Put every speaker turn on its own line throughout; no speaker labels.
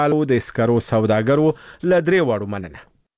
الو د سکرو سوداګرو له درې واړو مننه.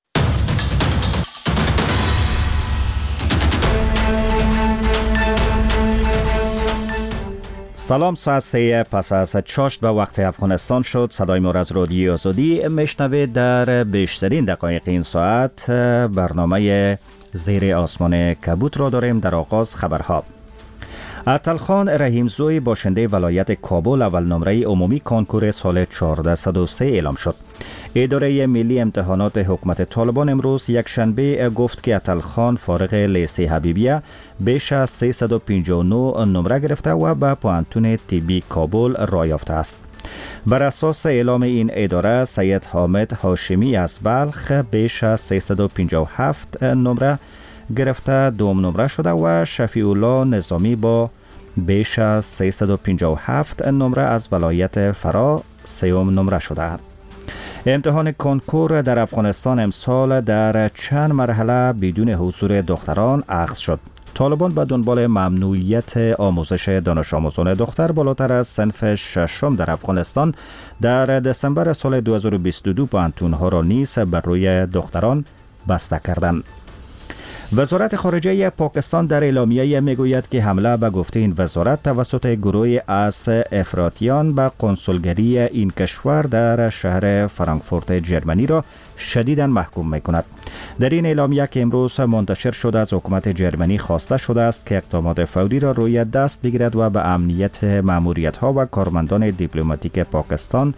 سلام، ساعت 3 پس از چاشت به وقت افغانستان شد. صدای ما از رادیو آزادی میشنوید. در بیشترین دقایق این ساعت برنامه زیر آسمان کبوت را داریم. در آغاز خبرها. عطلخان رحیمزوی باشنده ولایت کابل اول نمره عمومی کنکور سال 1403 اعلام شد. اداره ملی امتحانات حکومت طالبان امروز یک شنبه گفت که عطلخان فارغ لیسه حبیبیه بیش از 359 نمره گرفته و به پوهنتون طبی کابل راه یافته است. بر اساس اعلام این اداره، سید حامد هاشمی از بلخ بیش از 357 نمره گرفته دوم نمره شده و شفیع الله نظامی با بیش از 357 نمره از ولایت فرا سوم نمره شده. امتحان کنکور در افغانستان امسال در چند مرحله بدون حضور دختران اخذ شد. طالبان به دنبال ممنوعیت آموزش دانش آموزان دختر بالاتر از صنف ششم در افغانستان در دسامبر سال 2022 پوهنتون‌ها را نیز بر روی دختران بسته کردند. وزارت خارجه پاکستان در اعلامیه میگوید که حمله به گفته این وزارت توسط گروهی از افراطیان به کنسولگری این کشور در شهر فرانکفورت جرمنی را شدیداً محکوم میکند. در این اعلامیه که امروز منتشر شده از حکومت جرمنی خواسته شده است که اقدامات فوری را روی دست بگیرد و به امنیت ماموریت‌ها و کارمندان دیپلماتیک پاکستان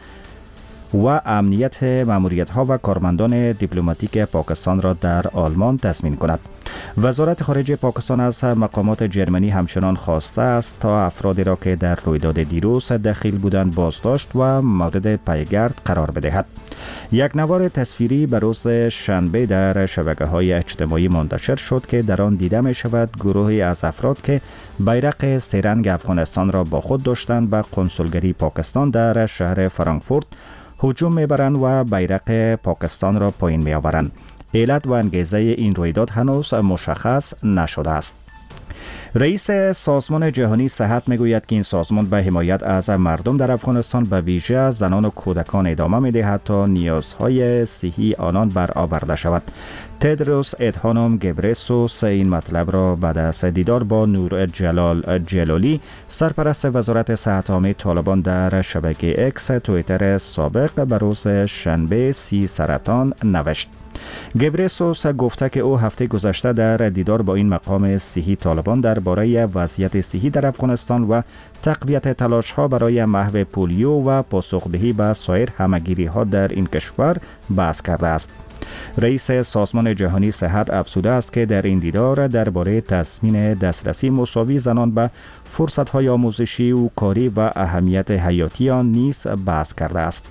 را در آلمان تضمین کند. وزارت خارجه پاکستان از مقامات جرمنی همچنان خواسته است تا افرادی را که در رویداد دیروز دخیل بودند بازداشت و مورد پیگرد قرار بدهد. یک نوار تصویری به روز شنبه در شبکه‌های اجتماعی منتشر شد که در آن دیده می شود گروهی از افراد که بیرق سه‌رنگ افغانستان را با خود داشتند به کنسولگری پاکستان در شهر فرانکفورت هجوم میبرند و بیرق پاکستان را پایین میآورند. علت و انگیزه این رویداد هنوز مشخص نشده است. رئیس سازمان جهانی صحت میگوید که این سازمان به حمایت از مردم در افغانستان به ویژه زنان و کودکان ادامه میدهد تا نیازهای صحی آنان برآورده شود. تدروس ادهانوم گبرسوس این مطلب را بعد از دیدار با نور جلال جلالی سرپرست وزارت صحت عامه طالبان در شبکه اکس توییتر سابق به روز شنبه 30 سرطان نوشت. گبرسوس گفته که او هفته گذشته در دیدار با این مقام صحی طالبان درباره وضعیت صحی در افغانستان و تقویت تلاش‌ها برای محو پولیو و پاسخدهی به سایر همگیری‌ها در این کشور بحث کرده است. رئیس سازمان جهانی صحت افزوده است که در این دیدار درباره تضمین دسترسی مساوی زنان به فرصت‌های آموزشی و کاری و اهمیت حیاتی آن نیز بحث کرده است.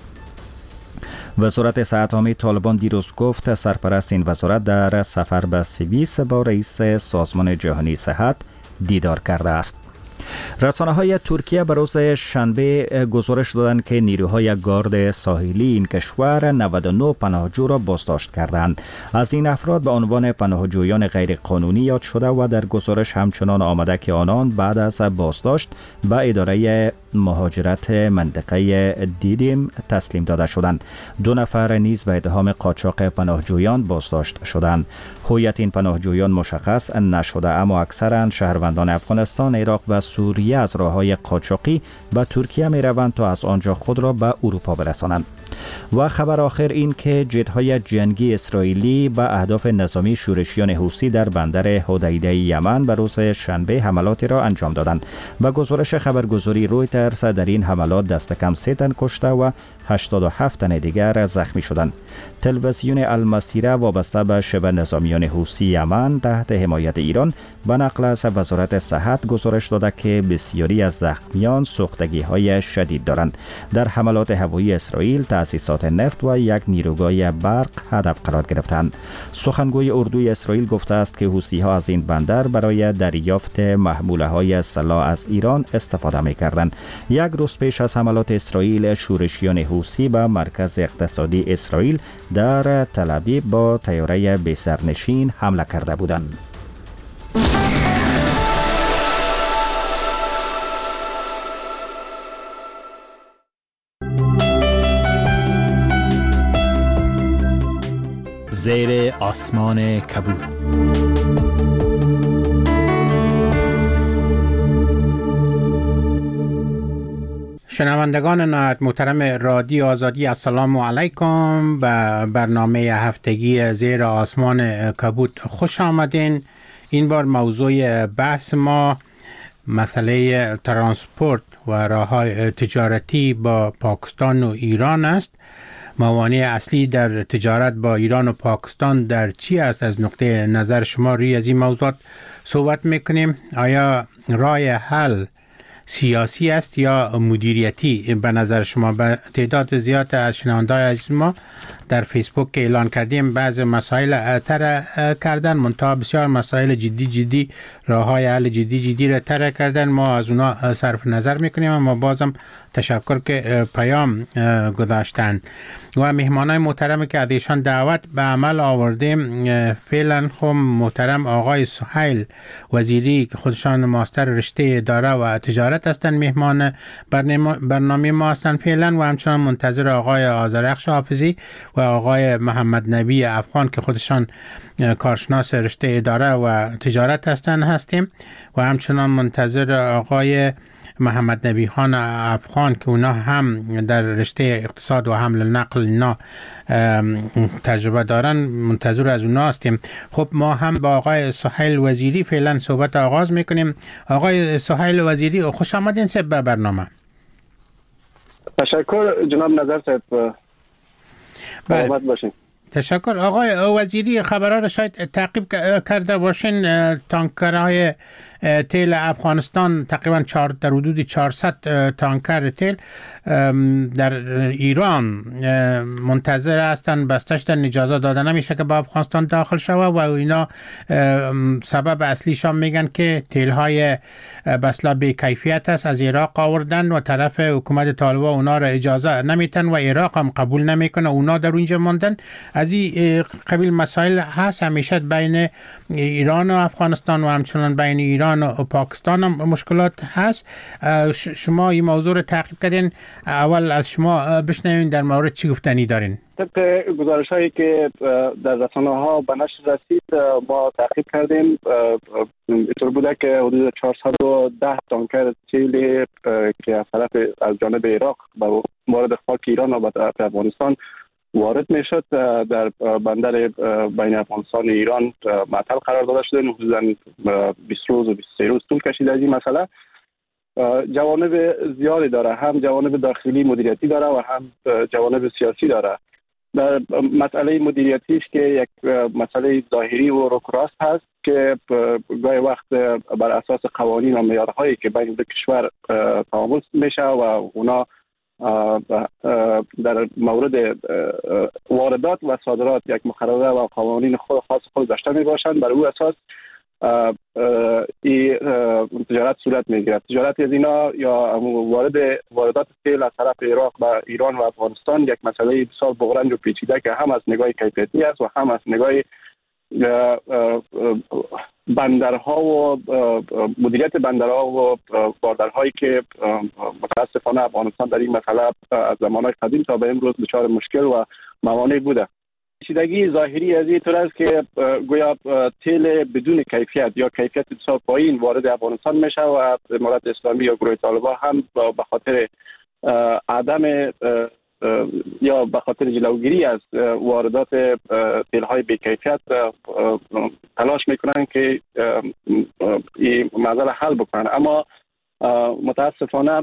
وزارت صحت عامه طالبان دیروز گفت سرپرست این وزارت در سفر به سوئیس با رئیس سازمان جهانی صحت دیدار کرده است. رسانه‌های ترکیه به روز شنبه گزارش دادند که نیروهای گارد ساحلی این کشور 99 پناهجو را بازداشت کردند. از این افراد به عنوان پناهجویان غیر قانونی یاد شده و در گزارش همچنان آمده که آنان بعد از بازداشت به اداره مهاجرت منطقه دیدیم تسلیم داده شدند. 2 نفر نیز به اتهام قاچاق پناهجویان بازداشت شدند. هویت این پناهجویان مشخص نشده، اما اکثرا شهروندان افغانستان، عراق و سوریه از راه‌های قاچاقی به ترکیه می روند تا از آنجا خود را به اروپا برسانند. و خبر آخر این که جت‌های جنگی اسرائیلی به اهداف نظامی شورشیان حوثی در بندر حدیده یمن به روز شنبه حملاتی را انجام دادند. به گزارش خبرگزاری رویترز در این حملات دست کم 3 تن کشته و 87 تن دیگر زخمی شدند. تلویزیون المسیره وابسته به شبه نظامیان حوثی یمن تحت حمایت ایران به نقل از وزارت صحت گزارش داده که بسیاری از زخمیان سوختگی‌های شدید دارند. در حملات هوایی اسرائیل تأسیسات نفت و یک نیروگاه برق هدف قرار گرفتند. سخنگوی اردوی اسرائیل گفته است که حوثی‌ها از این بندر برای دریافت محموله‌های سلاح از ایران استفاده می‌کردند. یک روز پیش از حملات اسرائیل، شورشیان حوثی به مرکز اقتصادی اسرائیل در تل‌آویو با طیاره بی‌سرنشین حمله کرده بودند.
زیر آسمان کبود.
شنوندگان نهایت محترم رادیو آزادی، السلام علیکم. به برنامه هفتگی زیر آسمان کبود خوش آمدین. این بار موضوع بحث ما مسئله ترانسپورت و راه‌های تجارتی با پاکستان و ایران است. موانع اصلی در تجارت با ایران و پاکستان در چی است؟ از نقطه نظر شما روی از این موضوعات صحبت میکنیم. آیا راه حل سیاسی است یا مدیریتی به نظر شما؟ به تعداد زیاد از شنونده‌های عزیز ما در فیسبوک که اعلان کردیم بعض مسائل طرح کردن، منتها بسیار مسائل جدی راه‌های حل جدی را طرح کردن. ما از اونا صرف نظر میکنیم، اما بازم تشکر که پیام گذاشتن و مهمانای محترم که ازشان دعوت به عمل آوردیم. فعلا خب محترم آقای سهیل وزیری که خودشان ماستر رشته اداره و تجارت هستند مهمان برنامه ما هستند فعلا، و همچنان منتظر آقای آذرخش حافظی و آقای محمد نبی افغان که خودشان کارشناس رشته اداره و تجارت هستیم، و همچنان منتظر آقای محمد نبی خان افغان که اونا هم در رشته اقتصاد و حمل نقل اینا تجربه دارن، منتظر از اونا هستیم. خب ما هم با آقای سهیل وزیری فعلا صحبت آغاز میکنیم. آقای سهیل وزیری خوش آمدین به برنامه.
تشکر جناب نظر صاحب. سلامت باشین.
تشکر. آقای وزیری، خبرها را شاید تعقیب کرده باشین. تانکرهای تیل افغانستان تقریبا در حدود 400 تانکر تیل در ایران منتظر هستند بسته شدن، اجازه داده نمیشه که به افغانستان داخل شود و اینا سبب اصلیشان میگن که تیل‌های بسلا بی کیفیت است، از عراق آوردن و طرف حکومت طالبان اونا را اجازه نمیتن و عراق هم قبول نمیکنه، اونا در اونجا ماندن. از این قبیل مسائل هست همیشه بین ایران و افغانستان و همچنان بین ایران و پاکستان هم مشکلات هست. شما این موضوع رو تعقیب کردین، اول از شما بشنویم در مورد چی گفتنی دارین.
طبق گزارش هایی که در رسانه ها به نشر رسید ما تعقیب کردیم، اینطور بوده که حدود 410 تانکر تیل که از طرف از جانب عراق به وارد خاک ایران و به افغانستان وارد می شد در بندر بین افغانستان و ایران معطل قرار داده شده. حدوداً 20 روز و 23 روز طول کشید. از این مسئله جوانب زیادی داره، هم جوانب داخلی مدیریتی داره و هم جوانب سیاسی داره. در مسئله مدیریتیش که یک مسئله ظاهری و روکراست هست که گاهی وقت بر اساس قوانین و معیارهایی که بین دو کشور تعامل میشه و اونا در مورد واردات و صادرات یک مقرره و قوانین خاص خود داشته می باشند، بر او اساس تجارت صورت می گیرد. تجارت از اینا یا واردات تیل از طرف عراق به ایران و افغانستان یک مسئله بسیار بغرنج و پیچیده که هم از نگاه کیفیتی است و هم از نگاه بندرها و مدیریت بندرها و باردرهایی که متاسفانه افغانستان در این مسئله از زمانهای قدیم تا به امروز دچار مشکل و موانع بوده. پیچیدگی ظاهری از این طور است که گویا تیل بدون کیفیت یا کیفیت بسیار پایین وارد افغانستان میشه و امارت اسلامی یا گروه طالبان هم به خاطر عدم یا به خاطر جلوگیری از واردات تیل‌های بی‌کیفیت تلاش میکنن که این مسئله حل بکنن. اما متاسفانه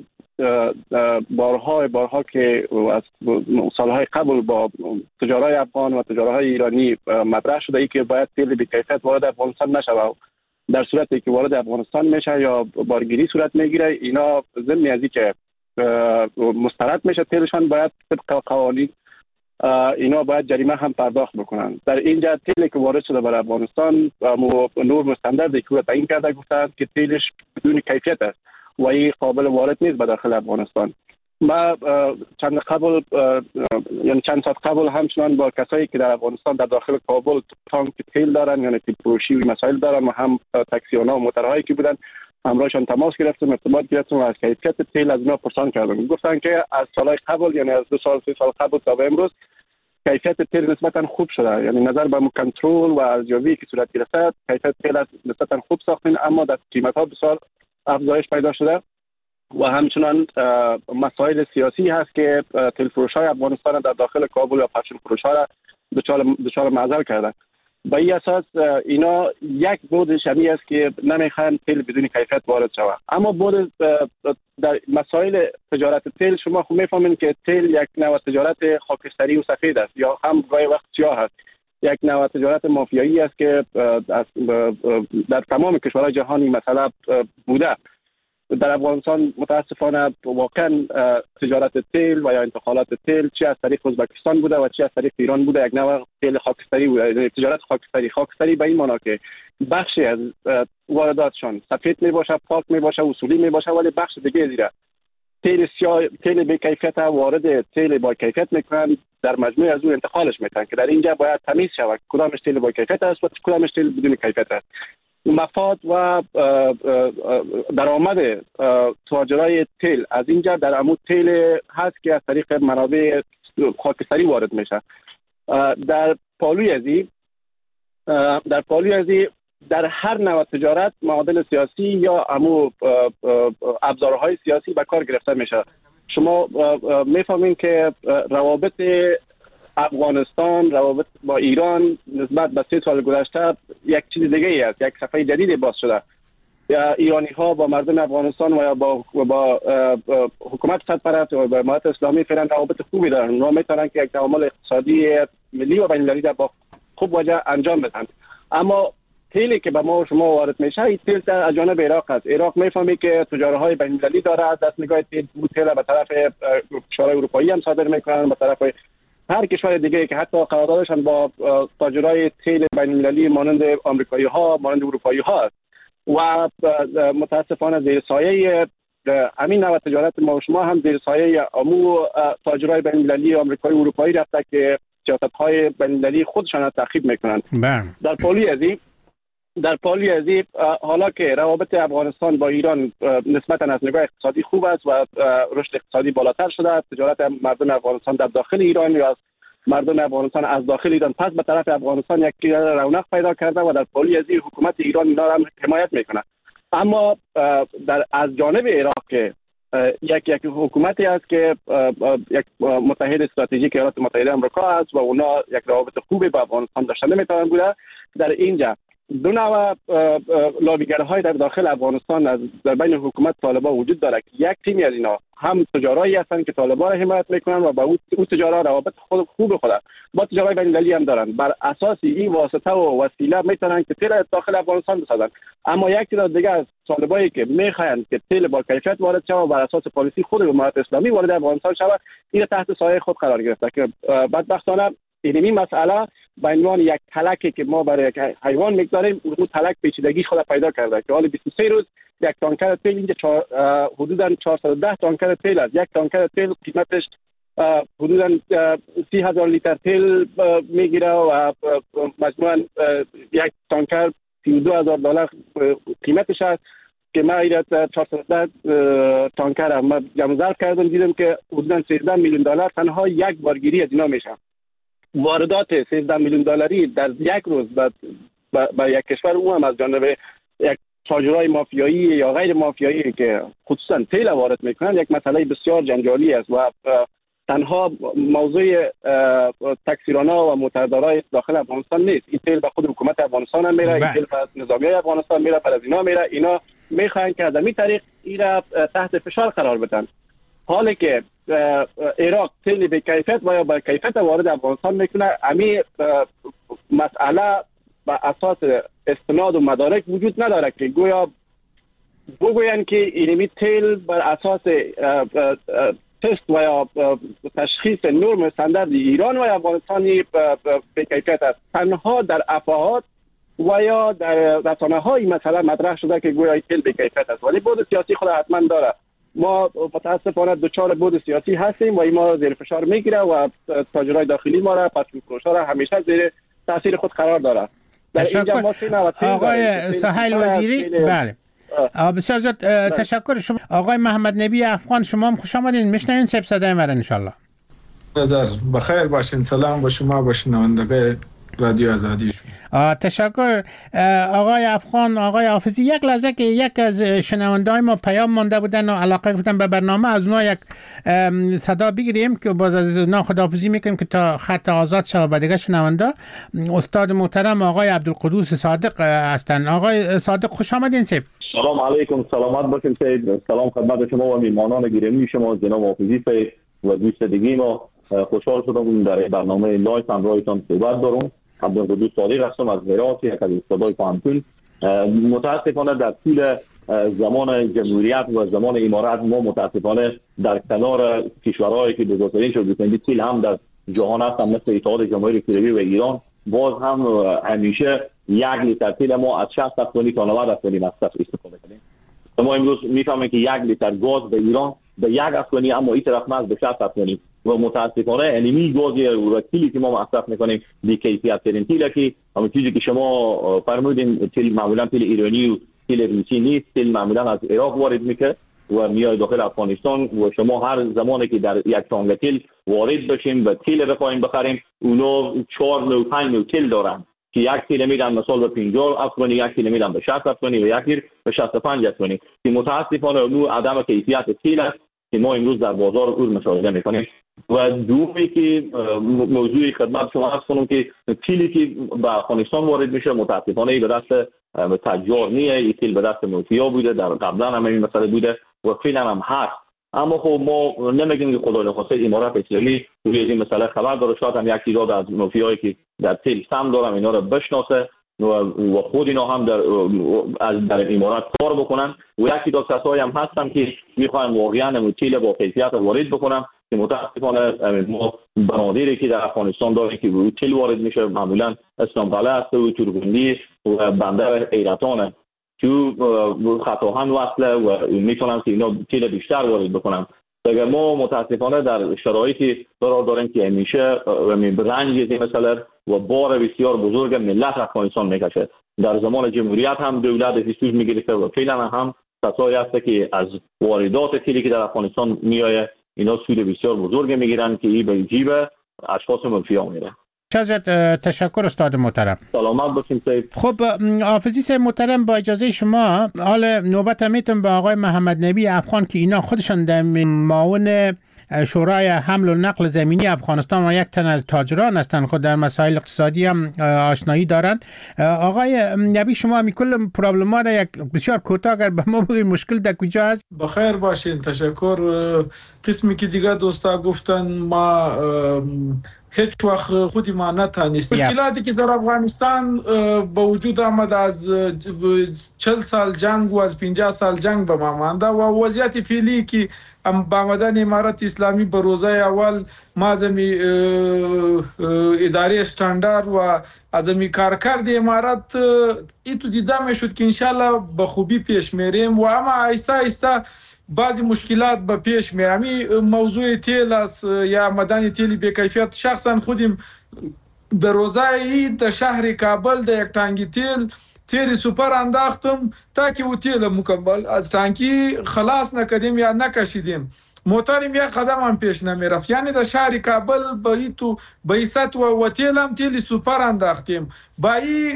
بارها که از سالهای قبل با تجارای افغان و تجارای ایرانی مطرح شده ای که باید تیل بی‌کیفیت وارد افغانستان نشه، در صورتی که وارد افغانستان میشه یا بارگیری صورت میگیره، اینا ضمن از اینکه مسترد میشه تیلشان باید طبق قوانین اینا باید جریمه هم پرداخت بکنن. در اینجا تیلی که وارد شده بر افغانستان نور مستندردی که تعیین کرده گفتند که تیلش بدون کیفیت است و این قابل وارد نیست به داخل افغانستان. ما چند ساعت قبل همچنان با کسایی که در افغانستان در داخل کابل تانک تیل دارن یعنی تیل فروشی و مسائل دارن و هم تاکسی‌ها و موترهایی که بودن همراهشان تماس گرفتم، ارتباط گرفتم و از کیفیت تیل از اینا پرسان کردم. گفتن که از سالهای قبل یعنی از 2 سال 3 سال قبل تا به امروز کیفیت تیل نسبتا خوب شده، یعنی نظر به کنترل و ارزیابی که صورت گرفته کیفیت تیل نسبتا خوب ساختین، اما در قیمت ها بسیار افزایش پیدا شده و همچنان مسائل سیاسی هست که تیل فروش های افغانستان در داخل کابل یا پرچم فروش ها را دچار معضل کرده. به این اساس اینا یک بود شبیه است که نمیخوان تیل بدون کیفیت وارد شود. اما بود در مسائل تجارت تیل شما خوب میفهمین که تیل یک نوع تجارت خاکستری و سفید است یا هم گاهی وقت سیاه است. یک نوع تجارت مافیایی است که در تمام کشورهای جهانی مثلا بوده. در افغانستان متاسفانه واقعا تجارت تیل و یا انتقالات تیل چه از طریق ازبکستان بوده و چه از طریق ایران بوده یک نوع تیل خاکستری بوده. تجارت خاکستری به این معنا که بخشی از وارداتشان سفید می باشه، پاک می باشه، اصولی می باشه، ولی بخش دیگه زیرا تیل سیاه، تیل بی کیفیت وارد تیل با کیفیت میکنن، در مجموع از اون انتقالش میتن که در اینجا باید تمیز شود کدامش تیل با کیفیت است و کدامش تیل بدون کیفیت است. مفاد و درآمد تاجرای تیل از اینجا در عمود تیل هست که از طریق منابع خاکستری وارد میشه. در پالوی ازی در هر نوع تجارت معادل سیاسی یا ابزارهای سیاسی به کار گرفته میشه. شما میفهمین که روابط افغانستان، روابط با ایران نسبت به 3 سال گذشته یک چیز دیگه ای است، یک صفحه جدیدی باز شده. ایرانی ها با مردم افغانستان و یا با حکومت سرپرست و با امارت اسلامی فعلا روابط خوبی دارن. اونها میتونن که یک تعامل اقتصادی ملی و بین‌المللی با خوب وجه انجام بدن. اما تیلی که به ما و شما وارد میشه این تیل از جانب عراق است. عراق میفهمی که تجارهای بین‌المللی داره، دست نگاه تیل به طرف کشورهای اروپایی هم صادر میکنن، به طرف هر کشور دیگه که حتی قراردادشان با تاجرای تیل بین‌المللی مانند آمریکایی ها، مانند اروپایی ها است و متاسفانه زیر سایه همین نوع تجارت ما و شما هم زیر سایه تاجرای بین‌المللی آمریکایی و اروپایی رفته که سیاست‌های بین‌المللی خودشان را تعقیب میکنند. در پالی ازی حالا که روابط افغانستان با ایران نسبتا از نگاه اقتصادی خوب است و رشد اقتصادی بالاتر شده است، تجارت مردم افغانستان در داخل ایران یا از مردم افغانستان از داخل ایران پس به طرف افغانستان یک رونق پیدا کرده و در پالی ازی حکومت ایران اینا را حمایت میکنه. اما از جانب عراق که یک حکومتی است که یک متحد استراتژیک ایالات متحده آمریکا است و اونا یک روابط خوبی با افغانستان داشته نمیتونن بوده، در اینجا دو نوع لابیگرهای در داخل افغانستان در بین حکومت طالبان وجود داره که یک تیمی از اینا هم تجارایی هستند که طالبان را حمایت میکنن و با اون تجارا روابط خوب خود با تجارای بین‌المللی هم دارن. بر اساس این واسطه و وسیله میتونن که تیل داخل افغانستان بسازن. اما یک تعداد دیگه از طالبایی که میخواین که تیل با کیفیت وارد شود و بر اساس پالیسی خود امارت اسلامی وارد افغانستان شود، این تحت سایه خود قرار گرفته که بدبختانه این مسئله به عنوان یک تلکی که ما برای یک حیوان میگذاریم اون تلک پیچیدگی خود پیدا کرده که حالا 23 روز یک تانکر تیل اینجا حدودا 410 تانکر تیل است. یک تانکر تیل قیمتش حدودا 30,000 لیتر تیل میگیره و مجموعاً یک تانکر $32,000 قیمتش است که ما ایراد 410 تانکر ما جمع ذرف کردم دیدم که حدودا $13 میلیون تنها یک بارگیری از اینا میشه. واردات $13 میلیون در یک روز با یک کشور اون هم از جانب یک تاجرای مافیایی یا غیر مافیایی که خصوصا تیل وارد میکنن یک مسئله بسیار جنجالی است و تنها موضوع تکثیرانه و متدارای داخل افغانستان نیست. این تیل به خود حکومت افغانستان هم میره، این تیل به نظامیه افغانستان میره، پر از اینا میخواین که از این طریق این تحت فشار قرار بدن. حالی که عراق تیل به کیفیت و یا با کیفیت وارد افغانستان میکنه، امی مسئله با اساس استناد و مدارک وجود نداره که گویا بگوین که اینمی تیل بر اساس تست و یا تشخیص نرم استاندارد ایران و افغانستانی به کیفیت است. تنها در افواهات و یا در رسانه‌های مثلا مطرح شده که گویا تیل به کیفیت است، ولی بود سیاسی خود حتما داره. ما متاسفانه دچار بود سیاسی هستیم و این ما زیر فشار میگیره و تاجرای داخلی ما را پتروفروشا را همیشه زیر تاثیر خود قرار داره.
تشکر آقای سهیل وزیری. بله بسیار تشکر شما. آقای محمد نبی افغان شما هم خوش آمدین، میشنوین سب صدای مرا ان شاء الله.
نظر بخیر باشین. سلام با شما، با شنوندگان رادیو آزادی شما.
تشکر آقای افغان. آقای حافظی، یک لحظه که یک از شنونده‌های ما پیام مانده بودن و علاقه بودن به برنامه، از اونها یک صدا بگیریم که باز از اونها خداحافظی میکنیم که تا خط آزاد شود. به دیگه شنونده استاد محترم آقای عبدالقدوس صادق هستند. آقای صادق خوش آمدین.
سلام علیکم، سلامت باشین سید. سلام خدمت شما و میهمانان گرامی شما جناب حافظی سید و دوست دیگه ما. خوشحال شدم در برنامه لایف همراهتان صحبت دارم. عبدالقدوس صادق هستم از هرات، یک از استادای پانتون. متاسفانه در طول زمان جمهوریت و زمان امارت ما متاسفانه در کنار کشورهایی که بزرگترین شدند تیل هم در جهان هستن مثل اتحاد جماهیر شوروی و ایران، باز هم همیشه یک لیتر تیل ما از 60 افغانی تا 90 افغانی مصرف استفاده کنیم. ما امروز میفهمیم که یک لیتر گاز به ایران به 1 افغانی، اما این طرف ما به 60 افغانی و متاسفانه انمی گازی و تیلی که ما مصرف میکنیم بی کیفیت ترین تیله که همون چیزی که شما فرمودین تیل معمولا تیل ایرانی و تیل روسی نیست. تیل معمولا از عراق وارد میشه و میاد داخل افغانستان و شما هر زمانی که در یک تانک تیل وارد بشیم و تیل بخوایم بخریم، اونا 4 نوع 5 نوع تیل دارن که یک تیل میدن مثلا به 50 افغانی، یک تیل میدن به 60 افغانی و یک به 65 افغانی که متاسفانه اون عدم کیفیت تیل است که ما امروز در بازار اون مشاهده میکنیم. و دومی که موضوع خدمت شما عرض کنم که تیلی که به افغانستان وارد میشه متاسفانه به دست تجار نیه، این تیل به دست مافیا بوده، در قبلا هم این مسئله بوده و فعلا هم هست. اما خب ما نمیگیم که خدای نخواسته امارت اسلامی روی این مسئله خبر داره، شاید هم یک تعداد از مافیایی که در تیل سهم دارن اینا رو بشناسه و خود اینا هم در امارات کار بکنن و یکی دو کسایی هم هستن که میخوایم واقعا تیل با کیفیت وارد بکنن که متاسفانه ما بنادری که در افغانستان داریم که تیل وارد میشه معمولا اسلام قلعه است و تورگندی و بندر ایرتانه تو خطاهن وصله و میتونن که اینا تیل بیشتر وارد بکنن. اگر ما متاسفانه در شرایطی قرار داریم که همیشه رنج این مسئله و بار بسیار بزرگ ملت افغانستان میکشه. در زمان جمهوریت هم دولت حسوس میگرفته و فعلا هم کسایی هست که از واردات تیلی که در افغانستان میایه اینا سود بسیار بزرگ میگیرن که این به جیب اشخاص مافیا میره.
تشکر استاد محترم.
سلامت باشین سید.
خب حافظی صاحب محترم، با اجازه شما حال نوبت میتونم به آقای محمد نبی افغان که اینا خودشان در معاون شورای حمل و نقل زمینی افغانستان و یک تن از تاجران هستند، خود در مسائل اقتصادی هم آشنایی دارند. آقای نبی شما می کل پرابلم ها را یک بسیار کوتاه اگر به ما بگید مشکل در کجا است؟
بخیر باشین. تشکر. قسمی که دیگه دوستا گفتن ما هیچ وقت خودی ما نتانست. مشکلاتی که در افغانستان با وجود آمد از 40 سال جنگ و از 50 سال جنگ به ما مانده و وضعیت فعلی که با آمدن امارت اسلامی به روزه اول ما از اداره استاندارد و از کارکرد امارت ایتو دیده میشد که انشالله به خوبی پیش میریم و اما آیسته آیسته بعضی مشکلات به پیش میامی. موضوع تیل است یا آمدن تیل بی کیفیت. شخصا خودم در روزه عید در شهر کابل در یک تانکی تیل سوپر انداختم تا که او تیل مکمل از تانکی خلاص نکردیم یا نکشیدیم، موترم یک قدم هم پیش نمیرفت. یعنی در شهر کابل با ایست و تیل هم تیل سوپر انداختیم. با این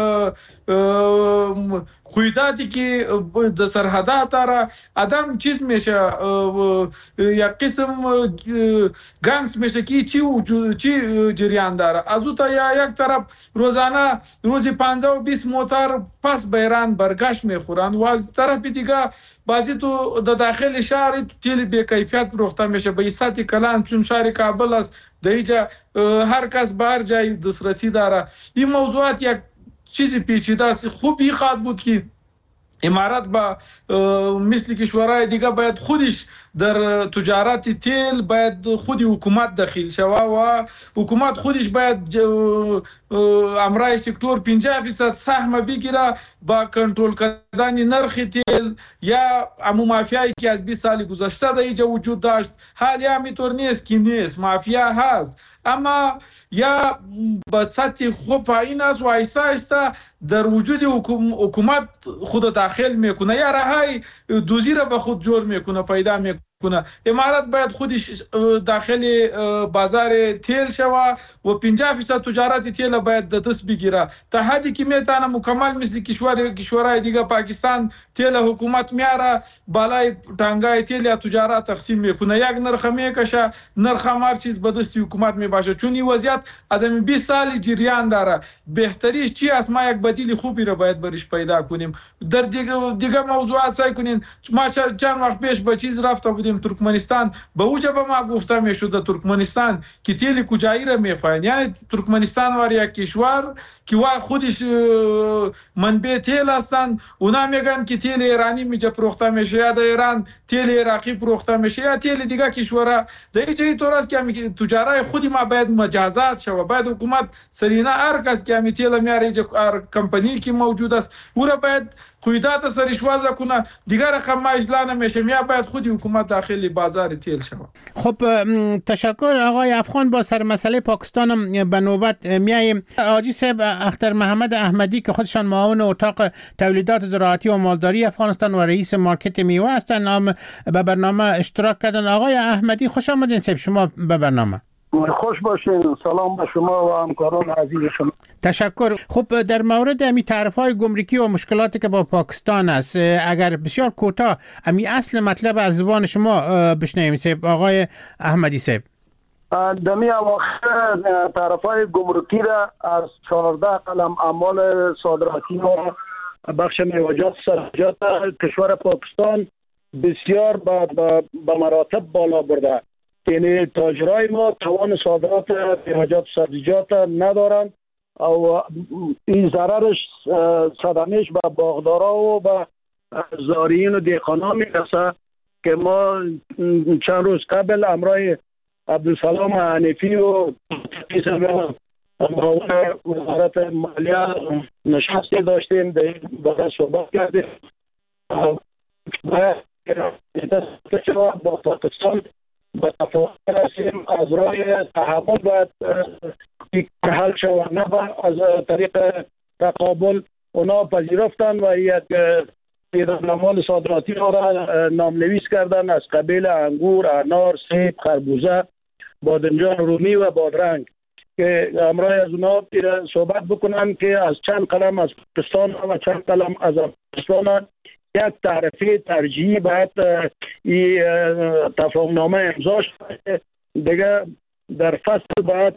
قیوداتی که در سرحدات را آدم چیز میشه، یک قسم گنگس میشه که چی جریان داره. از او تا یک طرف روزانه روزی 15 و 20 موتر پس به ایران برگشت میخورن و از طرف دیگه بعضی تو در داخل شهر تیل بی کیفیت فروخته میشه به ایست کلان، چون شهر کابل است در اینجا هر کس به هر جای دسترسی داره. این موضوعات یک چیزی پیچیده است. خوبی خواهد بود که امارت با مثل کشورهای دیگه باید خودش در تجارت تیل باید خودی حکومت داخل شوه و حکومت خودش باید امرای سکتور 50% سهم بگیره با کنترل کردن نرخ تیل یا امو مافیایی که از 20 سال گذشته در اینجا وجود داشت. حالی همینطور نیست که نیست، مافیا هست اما یا به سطح خوب پایین است و آیسته آیسته در وجود حکومت خود داخل میکنه یا رهای دوزی را به خود جور میکنه پیدا میکنه. کنه. امارات باید خودش داخل بازار تیل شوه و 50% تجارت تیل باید دست بگیره. تا حدی که میتونه مکمل مثل کشورهای دیگه پاکستان تیل حکومت میاره بالای تانگای تیل یا تجارت تقسیم میکنه. یک نرخ میکشه، نرخ هر چیز به دست حکومت میباشه. چون این وضعیت از 20 سال جریان داره. بهتریش چی است؟ ما یک بدیل خوبی رو باید برش پیدا کنیم. در دیگه موضوعات سعی کنین. ما چند وقت پیش به چیز رفته بودیم ترکمنستان، به اوجه به ما گفته میشد ترکمنستان که تیل کجایی را میخواین. یعنی ترکمنستان وار یک کشور که خودش منبع تیل هستن، اونا میگن که تیل ایرانی میجا فروخته میشه یا در ایران تیل عراقی فروخته میشه یا تیل دیگه کشورها. در اینجا طور است که تجارای خودی ما باید مجازات شوه. باید حکومت سرینا هر کس که تیل میاره کمپانی که موجود است او را باید قیودات سرش وضع کنه. دیگر رقم ما اجلا نمیشه. یا باید خودی حکومت داخلی بازار تیل شود.
خب تشکر آقای افغان. با سر مسئله پاکستان به نوبت میاییم. حاجی صاحب اختر محمد احمدی که خودشان معاون اتاق تولیدات زراعتی و مالداری افغانستان و رئیس مارکت میوه هستند به برنامه اشتراک کردن. آقای احمدی خوش آمدین صاحب شما به برنامه.
خوش باشین. سلام به شما و همکاران عزیز شما.
تشکر. خب در مورد امی تعرفه‌های گمرکی و مشکلاتی که با پاکستان است، اگر بسیار کوتاه امی اصل مطلب از زبان شما بشنویم صاحب آقای احمدی صاحب.
دمی اواخر تعرفه‌های گمرکی را از 14 قلم اعمال صادراتی و بخش میوه‌جات سبزیجات کشور پاکستان بسیار به مراتب بالا برده. یعنی تاجرای ما توان صادرات میوه‌جات سبزیجات ندارند و این ضررش صدمش به باغدارا و به زارعین و دهقانان میرسه که ما چند روز قبل امرای عبدالسلام حنیفی و معاون وزارت مالیه نشستی داشتیم، در این باره صحبت کردیم. با پاکستان به تفاهم رسیم. از راه تحمل باید حل شود، نه از طریق تقابل. اونا پذیرفتن و یک پیرامون صادراتی را نامنویس کردن از قبیل انگور، انار، سیب، خربوزه، بادنجان رومی و بادرنگ که امروز از اونا صحبت بکنن که از چند قلم از پاکستان و چند قلم از افغانستان یک تعرفه ترجیحی باید این تفاهمنامه امضا شده. دیگه در فصل باید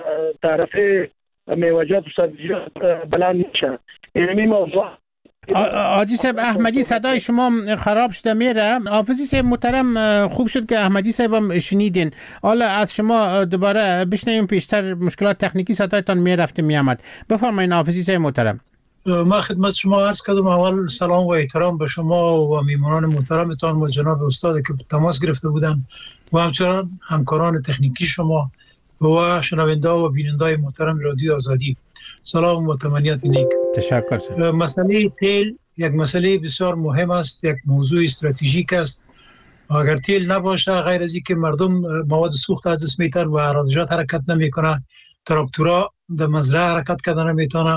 تعرفه میوه‌جات و سبزیجات بلند میشه. این موضوع
حاجی صاحب احمدی صدای شما خراب شده میره. حافظی صاحب محترم خوب شد که احمدی صاحب هم شنیدین. حالا از شما دوباره بشنویم. پیشتر مشکلات تکنیکی صدایتان میرفته میامد. بفرمایید حافظی صاحب محترم.
ما خدمت شما عرض کردم. اول سلام و احترام به شما و میمونان محترمتان و جناب استاد که تماس گرفته بودن و همچنان همکاران تکنیکی شما و شنونده و بیننده محترم رادیو آزادی. سلام و تمنیت نیک.
تشکر.
مسئله تیل یک مسئله بسیار مهم است، یک موضوع استراتژیک است. اگر تیل نباشه غیر از اینکه مردم مواد سوخت از دست میتن و اراضیات حرکت نمیکنه، تراکتورها در مزرعه حرکت کردن نمیتونه،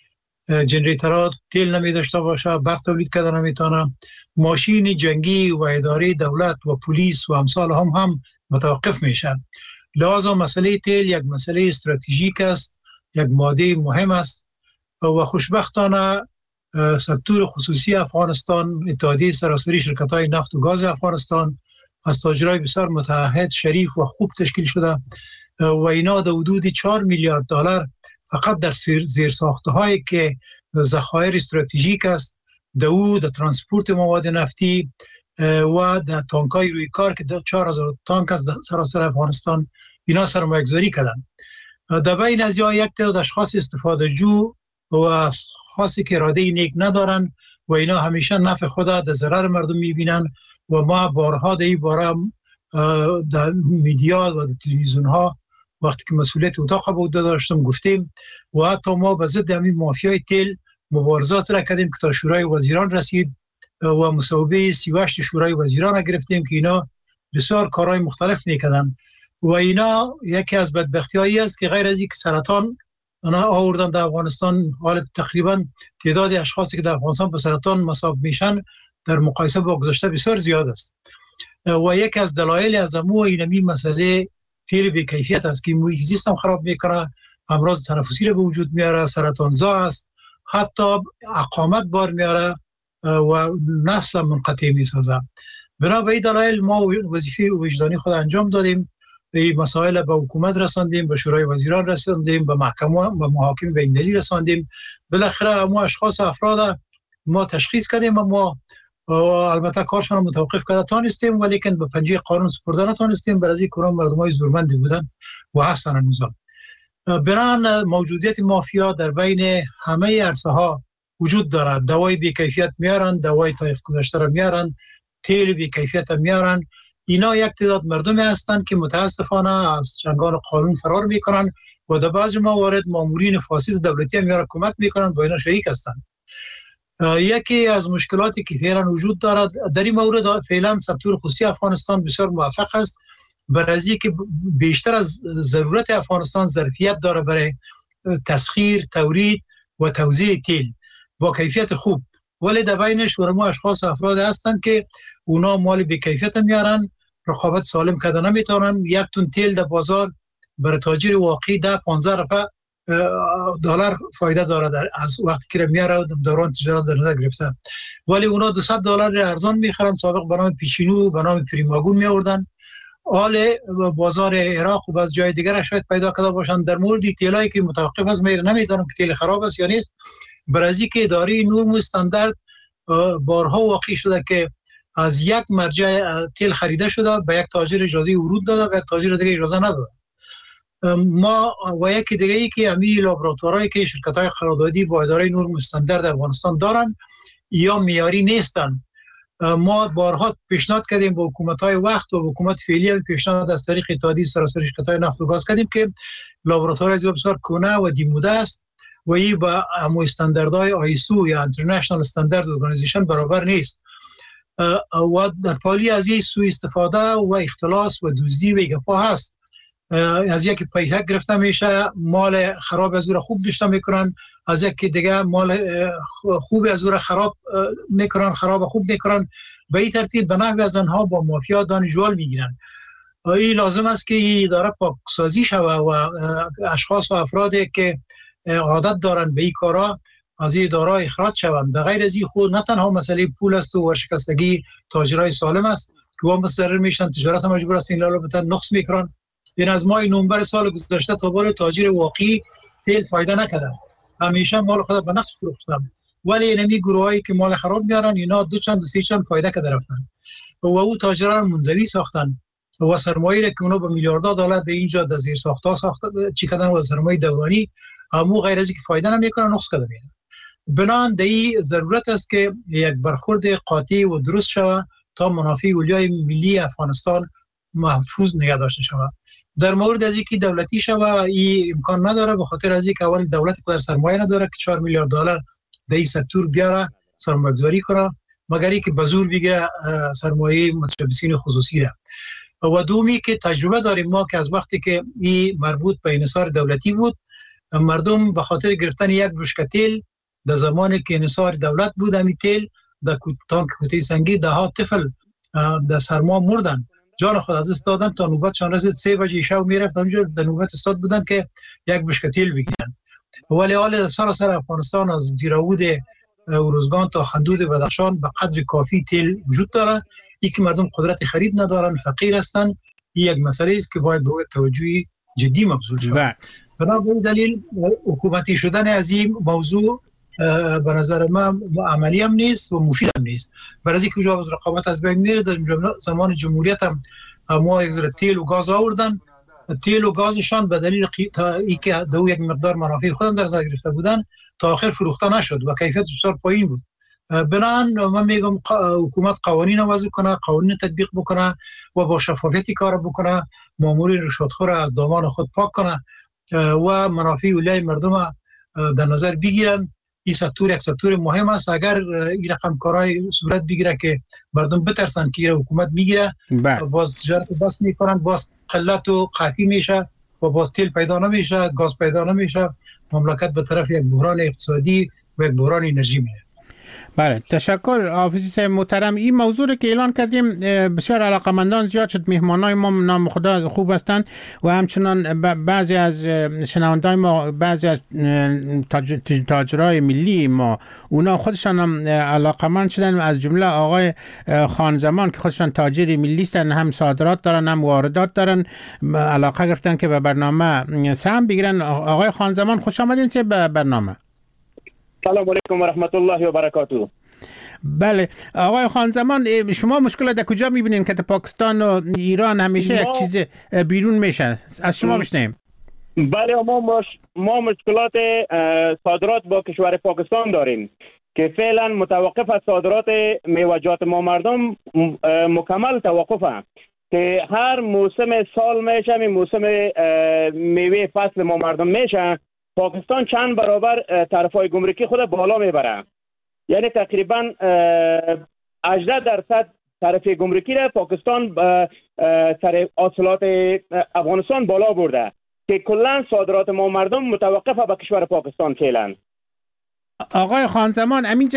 جنریترها تیل نمی داشته باشه، برق تولید کردن نمیتونه، ماشین جنگی و اداره دولت و پلیس و امثال هم متوقف میشن. لازم مسئله تیل یک مسئله استراتژیک است، یک ماده مهم است و خوشبختانه سکتور خصوصی افغانستان، اتحادیه سراسری شرکت‌های نفت و گاز افغانستان از تاجرای بسیار متحد، شریف و خوب تشکیل شده و اینا در حدود 4 میلیارد دلار فقط در زیرساخت‌هایی که ذخایر استراتژیک است، در ترانسپورت مواد نفتی و در تانک‌های روی کار که 4000 تانک از سراسر افغانستان اینا سرمایه‌گذاری کردن. در بین از یک تعداد اشخاص استفاده جو و اشخاصی که اراده نیک ندارن و اینا همیشه نفع خود در ضرر مردم میبینن و ما بارها در این باره در میدیا و در تلویزیون ها وقتی که مسئولیت اتاق بود داشتم گفتیم و حتی ما به ضد همین مافیای تیل مبارزات را کردیم که تا شورای وزیران رسید و مصوبه 38 شورای وزیران را گرفتیم که اینا بسیار کارهای مختلف میکردن و اینا یکی از بدبختی‌هایی است که غیر از اینکه سرطان اونا آوردن در افغانستان، حالا تقریبا تعداد اشخاصی که در افغانستان به سرطان مصاب میشن در مقایسه با گذشته بسیار زیاد است. و یک از دلایل از اینمی مسئله تیل بی کیفیت است که محیط زیست هم خراب میکنه، امراض تنفسی رو به وجود میاره، سرطانزا است، حتی اقامت بار میاره و نسل منقطع میسازه. بنا به این دلایل ما وظیفه وجدانی خود انجام دادیم، این مسائل به حکومت رساندیم، به شورای وزیران رساندیم، به محکمه و محاکم بین‌المللی رساندیم. بالاخره ما اشخاص افراد ما تشخیص کردیم، ما البته کارشان رو متوقف کرده تانستیم، ولیکن به پنجه قانون سپرده نتانستیم، برای کدام مردمای زورمندی بودن و هستن هنوز. بنان موجودیت مافیا در بین همه عرصه ها وجود دارد. دوای بی کیفیت میارن، دوای تاریخ گذشته را میارن، تیل بی کیفیت میارن. اینا یک تعداد مردمی هستند که متاسفانه از چنگان قانون فرار میکنن و در بعضی موارد مامورین فاسد دولتی هم میاره کمک میکنن و اینا شریک هستند. یکی از مشکلاتی که فعلا وجود دارد در این مورد، فعلا سکتور خصوصی افغانستان بسیار موفق است، برای که بیشتر از ضرورت افغانستان ظرفیت داره برای تسخیر، تولید و توزیع تیل با کیفیت خوب، ولی در بینش ورمو اشخاص افراد هستند که اونا مال بی کیفیت میارن، رقابت سالم کردن نمیتونن. یک تن تیل در بازار برای تاجر واقعی $15 دلار فایده داره از وقتی که میاره دوران تجارت در نظر گرفته، ولی اونا $200 ارزان میخرن. سابق به نام پیشینو، به نام پریماگون میوردن. حال بازار عراق و بعض جای دیگر شاید پیدا کرده باشن. در مورد تیلایی که متوقف از میره نمیدونم که تیل خراب است یا نیست، برای که اداره نرم و استاندارد بارها واقع شده که از یک مرجع تیل خریده شده، به یک تاجر اجازه ورود داده و یک تاجر دیگه اجازه نداده. ما و یکی دیگه ای که امی لابراتوارایی که شرکت‌های قراردادی با اداره نرم و استاندارد افغانستان دارن یا معیاری نیستن. ما بارها پیشنهاد کردیم به حکومت‌های وقت و حکومت فعلی هم پیشنهاد از طریق اتحادیه سراسر شرکت‌های نفت و گاز کردیم که لابراتوار از بسیار کهنه و دیموده است و این با استانداردهای آیسو یا اینترنشنال استاندارد ارگانیزیشن برابر نیست و در پالی از این سوء استفاده و اختلاس و دزدی و گپا هست. از یک پیسه گرفته میشه، مال خراب از او را خوب نشته میکنن، از یک دیگه مال خوب از او را خراب میکنن، خراب خوب میکنن. به این ترتیب به نحو از آنها با مافیا دانشجویان میگیرن. این لازم است که این اداره پاکسازی شود و اشخاص و افرادی که عادت دارن به این کارا از این اداره اخراج شوند. در غیر از این خود نه تنها مسئله پول است و ورشکستگی تاجرای سالم است که با مصرر میشن، تجارت مجبور است این لالا بتن نقص میکنن. این از ماه نوامبر سال گذشته تا بار تاجر واقعی تیل فایده نکردن، همیشه مال خود به نقص فروختن، ولی اینمی گروهایی که مال خراب میارن اینا دو سه چند فایده کرده رفتن و او تاجران منزوی ساختن و سرمایه‌ای که اونا به میلیاردها دلار در اینجا در زیر ساخت‌ها ساختن چی کردن و سرمایه دورانی همو غیر از که فایده نمیکنن نقص کرده میاد. بنان دایی ضرورت است که یک برخورد قاطع و درست شود تا منافع اولیای ملی افغانستان محفوظ نگه داشته شود. در مورد از اینکه دولتی شود این امکان نداره، به خاطر از اینکه اول دولت در سرمایه نداره که $4 میلیارد در این سکتور بیاره سرمایه‌گذاری کنه، مگر اینکه به زور بگیره سرمایه متشبثین خصوصی را. و دومی که تجربه داریم ما که از وقتی که این مربوط به انحصار دولتی بود، مردم به خاطر گرفتن یک بشکه تیل در زمانی که انحصار دولت بود، همین تیل در تانک کوته سنگی ده ها طفل در سرما مردن، جان خود از دست دادن تا نوبتشان رسید 3 بجه شب میرفت همینجور در نوبت استاد بودن که یک بشکه تیل بگیرن. ولی حال سراسر افغانستان از دیراود ارزگان تا خندود بدخشان به قدر کافی تیل وجود داره. این که مردم قدرت خرید ندارن، فقیر هستن، این یک مسئله است که باید به توجه جدی مبذول شود. بنابراین دلیل حکومتی شدن از این موضوع به نظر من عملی هم نیست و مفید هم نیست، برای اینکه جواز رقابت از بین میره. در زمان جمهوریت هم ما یک تیل و گاز آوردن، تیل و گازشان به دلیل اینکه دو یک مقدار منافع خودم در نظر گرفته بودن تا آخر فروخته نشد و کیفیت بسیار پایین بود. بنان من میگم حکومت قوانین وضع کنه، قوانین تطبیق بکنه و با شفافیتی کار بکنه، مامورین رشوتخور از دامان خود پاک کنه و منافع اولیای مردم در نظر بگیرن. این سکتور یک سکتور مهم است. اگر این رقم کارهای صورت بگیره که مردم بترسن که این حکومت میگیره، باز تجارت بس میکنن، باز قلت و قحطی میشه و باز تیل پیدا نمیشه، گاز پیدا نمیشه، مملکت به طرف یک بحران اقتصادی و یک بحران انرژی میره.
بله تشکر حافظی صاحب محترم. این موضوع رو که اعلان کردیم بسیار علاقمندان زیاد شد. مهمانای ما نام خدا خوب هستند و همچنان بعضی از شنوندای ما، بعضی از تاجرای ملی ما، اونا خودشان هم علاقمند شدن، از جمله آقای خانزمان که خودشان تاجر ملی هستند، هم صادرات دارن هم واردات دارن، علاقه گرفتن که به برنامه سهم بگیرن. آقای خانزمان خوش آمدین به برنامه.
سلام علیکم و رحمت الله و برکاته.
بله آقای خانزمان، شما مشکل در کجا میبینین که پاکستان و ایران همیشه یک چیز بیرون میشه؟ از شما بشنیم.
بله ما مشکلات صادرات با کشور پاکستان داریم که فعلا متوقف از صادرات میوه‌جات ما مردم مکمل توقفه که هر موسم سال میشه، می موسم میوه فصل ما مردم میشه، پاکستان چند برابر طرفای گمرکی خود بالا میبره. یعنی تقریبا 18% طرف گمرکی را پاکستان سر حاصلات افغانستان بالا برده که کلا صادرات ما مردم متوقفه به کشور پاکستان فعلا.
آقای خانزمان امینجا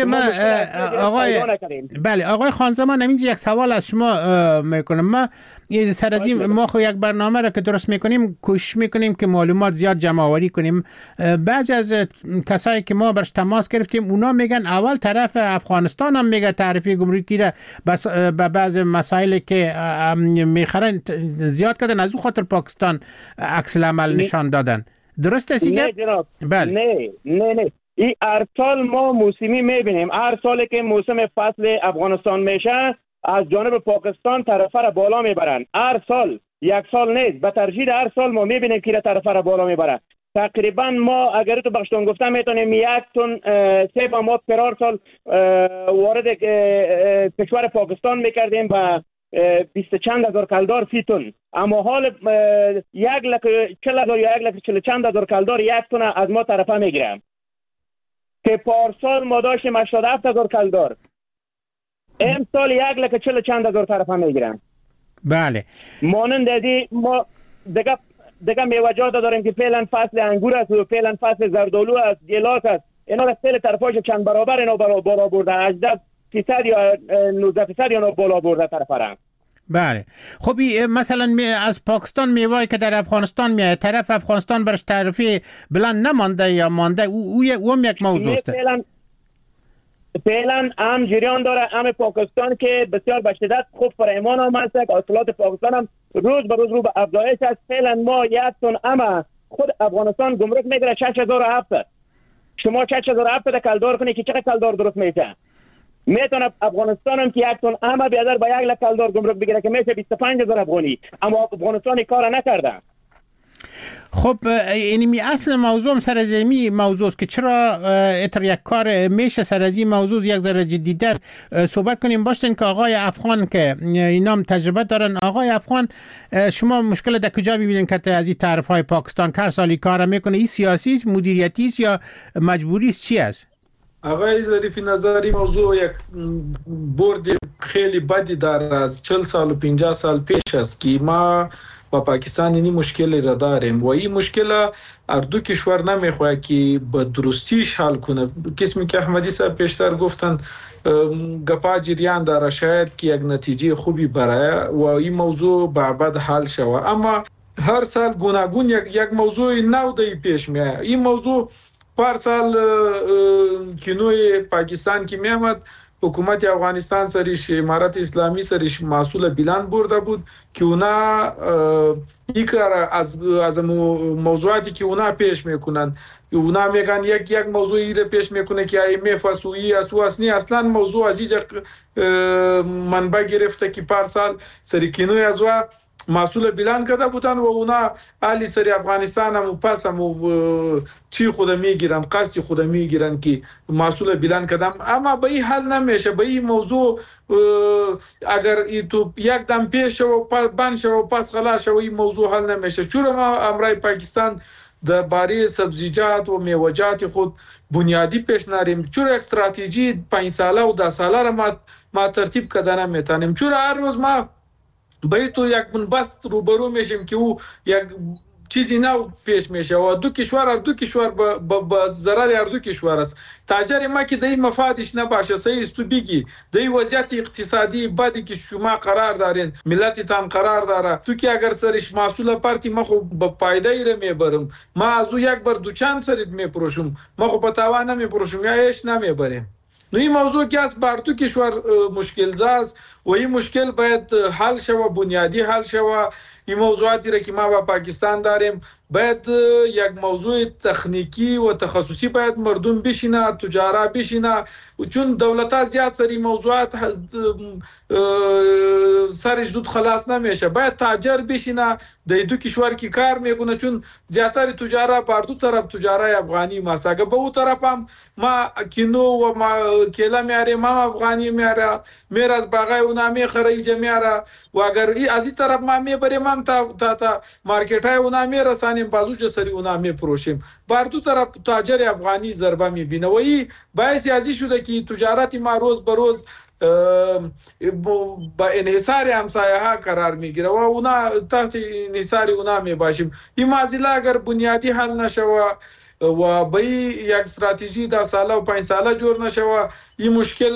آقای خانزمان امینجا یک سوال از شما میکنم. ما سرازی ما خو یک برنامه را که درست میکنیم کوشش میکنیم که معلومات زیاد جمع آوری کنیم. بعضی از کسایی که ما برش تماس گرفتیم اونا میگن اول طرف افغانستان هم میگه تعرفه گمرکی را بس به بعض مسائل که میخرن زیاد کردن، از اون خاطر پاکستان عکس العمل نشان دادن. درست است؟
نه جناب. بله. نه این هر سال ما موسمی میبینیم. هر سال که موسم فصل افغانستان میشه از جانب پاکستان طرفه را بالا میبرن. هر سال، یک سال نیست، به ترجیح هر سال ما میبینیم که طرفه را بالا میبره. تقریبا ما اگر تو بخشتون گفتم میتونیم 1 تن سیب ما پر هر سال وارد کشور پاکستان میکردیم و 20 چند هزار کلدار فی تن. اما حال 1,40,000 یا 1,40 چند هزار کلدار 1 تن از ما طرفه میگیرم که پارسال ما داشتیم 87,000 کلدار، امسال 1,40 چند هزار طرفه میگیرم.
بله.
مانند دی ما دیگه میوه‌جات داریم که فعلا فصل انگور است و فعلا فصل زردآلو است، گیلاس است. اینا را فعلا طرفاش چند برابر اینا بالا برده، 18% یا 19% اینا بالا برده طرفه.
بله. خب مثلا از پاکستان میوه‌ای که در افغانستان میاد، طرف افغانستان برش تعرفه بلند نمانده یا مانده، او هم یک موضوع است.
فعلا هم جریان داره. هم پاکستان که بسیار به شدت خوب فرایمان آمد است، حاصلات پاکستان هم روز به روز رو به افزایش است. فعلا ما 1 تن اما خود افغانستان گمرک میگیره 6700. شما 6700 کلدار کنی که چقدر کلدار درست میشه؟ میتونه افغانستان هم که 1 تن اما بیادر با 1 لک کلدار گمرک بگیره که میشه 25,000 افغانی، اما افغانستان کار نکرده.
خب اینمی اصل موضوع سر از این موضوع که چرا اتر یک کار میشه سر از این موضوع یک ذره جدی‌تر صحبت کنیم. باشین که آقای افغان که اینام تجربه دارن. آقای افغان شما مشکل در کجا می‌بینید که از این طرف‌های پاکستان هر سالی کار میکنه؟ این سیاسی است، مدیریتی است یا مجبوری است؟ چی است؟
آقای ظریفی نظری موضوع یک برد خیلی بدی داره. از 40 سال و 50 سال پیش است که ما با پاکستان اینی مشکلی را داریم و این مشکل هر دو کشور نمیخواه که به درستیش حل کنه. قسمی که احمدی صاحب پیشتر گفتن گپا جریان داره، شاید که یک نتیجه خوبی برای و این موضوع بعد حل شود. اما هر سال گوناگون یک موضوع نو دی پیش میاد. این موضوع پارسال کنوی پاکستان که میامد حکومت افغانستان سریش امارت اسلامی سریش محصول بلند برده بود که اونا یک از موضوعاتی که اونا پیش میکنن، اونا میگن یک موضوعی رو پیش میکنه که IMF وسوی اسواسنی اصلا موضوع از اینجا منبع گرفته که پارسال سری کنوی از محصول بلند کرده بودن و اونا اهلی سری افغانستان هم پس هم چی خود میگیرن، قصد خود میگیرن که محصول بلند کردن. اما به این حل نمیشه. به این موضوع اگر تو یک دم پیش و بند شو و پس خلاص شو این موضوع حل نمیشه. چون ما امرای پاکستان در باره سبزیجات و میوه‌جات خود بنیادی پیش نریم. چون یک استراتژی 5 ساله و 10 ساله را ما ترتیب کردن نمیتونیم. چون هر روز ما به تو یک بنبست روبرو میشیم که او یک چیزی نو پیش میشه و دو کشور با ضرر هر دو کشور است. تاجر ما که دی مفادش نباشه صحیح است تو بگی دی وضعیت اقتصادی بدی که شما قرار دارین ملتتان قرار داره تو که اگر سرش محصول پارتی ما خو با پایدایی رو میبرم ما از او یک بار دوچان سرید میپروشم ما خو په تاوان نمیپروشم یا هیچ نمیبریم. نو این موضوع که از بر دو کشور مشکل زاست و این مشکل باید حل شوه، بنیادی حل شوه. این موضوعاتی را که ما با پاکستان داریم باید یک موضوع تخنیکی و تخصصی باید مردم بشینه، تجارا بشینه، چون دولت ها زیاد سری موضوعات سرش زود خلاص نمیشه. باید تاجر بشینه در دو کشور که کار میکنه، چون زیادتر تجارا بر دو طرف تجارای افغانی ماست. اگه به اون طرف هم ما کینو و ما کیلا میاریم ما افغانی میاره میر از باغای اونا میخره ایجا میاره و اگر از این طرف ما میبریم هم تا مارکت های اونا میرسانیم بازوچ سری اونا میپروشیم. بر دو طرف تاجر افغانی ضربه میبینه و این باعث ازی شده که تجارت ما روز به روز با انحصار همسایه ها قرار میگیره و اونا تحت انحصار اونا میباشیم. این معضله اگر بنیادی حل نشه و به یک استراتژی 10 ساله و 5 ساله جور نشه و این مشکل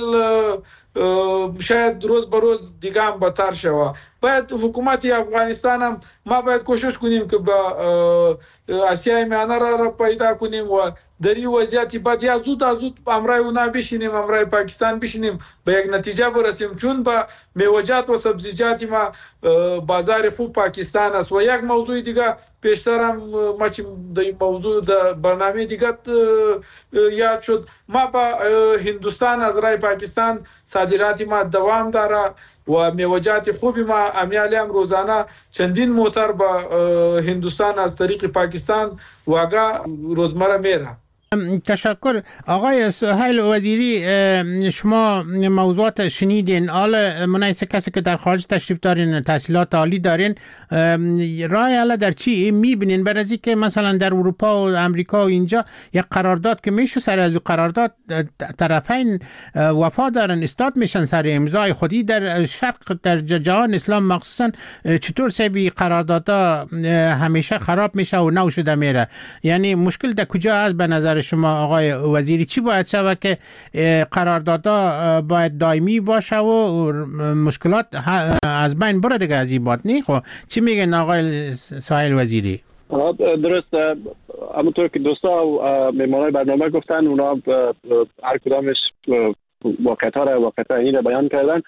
شاید روز به روز دیگه هم بدتر شوه. باید حکومت افغانستان هم ما باید کوشش کنیم که با آسیای میانه را پیدا کنیم و در این وضعیتی بعد یا زود از زود امرای اونا بشینیم، امرای پاکستان بشینیم به یک نتیجه برسیم، چون با میوجات و سبزیجات ما بازار خوب پاکستان است. و یک موضوع دیگه پیشتر هم ما چی در موضوع در برنامه دیگه یاد شد، ما با هندوستان از رای پاکستان صادرات ما دوام داره و میوجات خوبی ما امیالی هم روزانه چندین موتر با هندوستان از طریق پاکستان واقعا روزمره میره.
تشکر. آقای سهیل وزیری، شما موضوعات شنیدین. حالا منایسه کسی که در خارج تشریف دارین، تحصیلات عالی دارین، رای حالا در چی میبینین؟ برای که مثلا در اروپا و امریکا و اینجا یک قرارداد که میشه سر از قرارداد طرفین وفا دارن، استاد میشن سر امضای خودی. در شرق در جهان اسلام مخصوصا چطور سبی قراردادها همیشه خراب میشه و نو شده میره؟ یعنی مشکل در کجا است به نظر شما آقای وزیری؟ چی باید شود که قراردادها باید دائمی باشه و مشکلات از بین بره دیگه از این بات نی؟ خب چی میگن آقای سهیل وزیری؟
درست، همونطور که دوستا و میمانای برنامه گفتن، اونا هر کدامش واقعیت این را بیان کردن.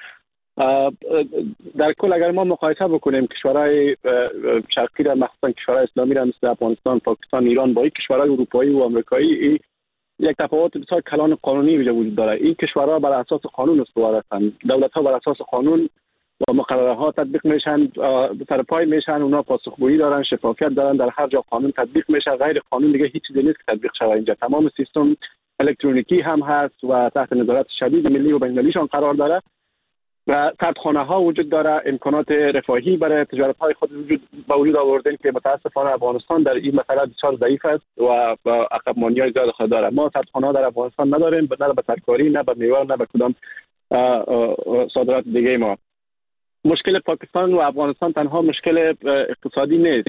در کل اگر ما مقایسه بکنیم کشورهای شرقی را، مخصوصا کشورهای اسلامی را مثل افغانستان، پاکستان، ایران با این کشورهای اروپایی و آمریکایی، یک تفاوت بسیار کلان قانونی وجود داره. این کشورها بر اساس قانون استوار هستند، دولت‌ها بر اساس قانون و مقرره ها تطبیق میشن، سر پای میشن، اونا پاسخگویی دارن، شفافیت دارن، در هر جا قانون تطبیق میشه. غیر قانون دیگه هیچ چیزی نیست که تطبیق شود. اینجا تمام سیستم الکترونیکی هم هست و تحت نظارت شدید ملی و بین‌المللیشان قرار داره و سردخانه ها وجود داره، امکانات رفاهی برای تجارت های خود وجود آوردن که متاسفانه افغانستان در این مسئله بسیار ضعیف است و عقب ماندگی زیاد خود داره. ما سردخانه ها در افغانستان نداریم، نه به ترکاری، نه به میوه، نه به کدام صادرات دیگه. ما مشکل پاکستان و افغانستان تنها مشکل اقتصادی نیست.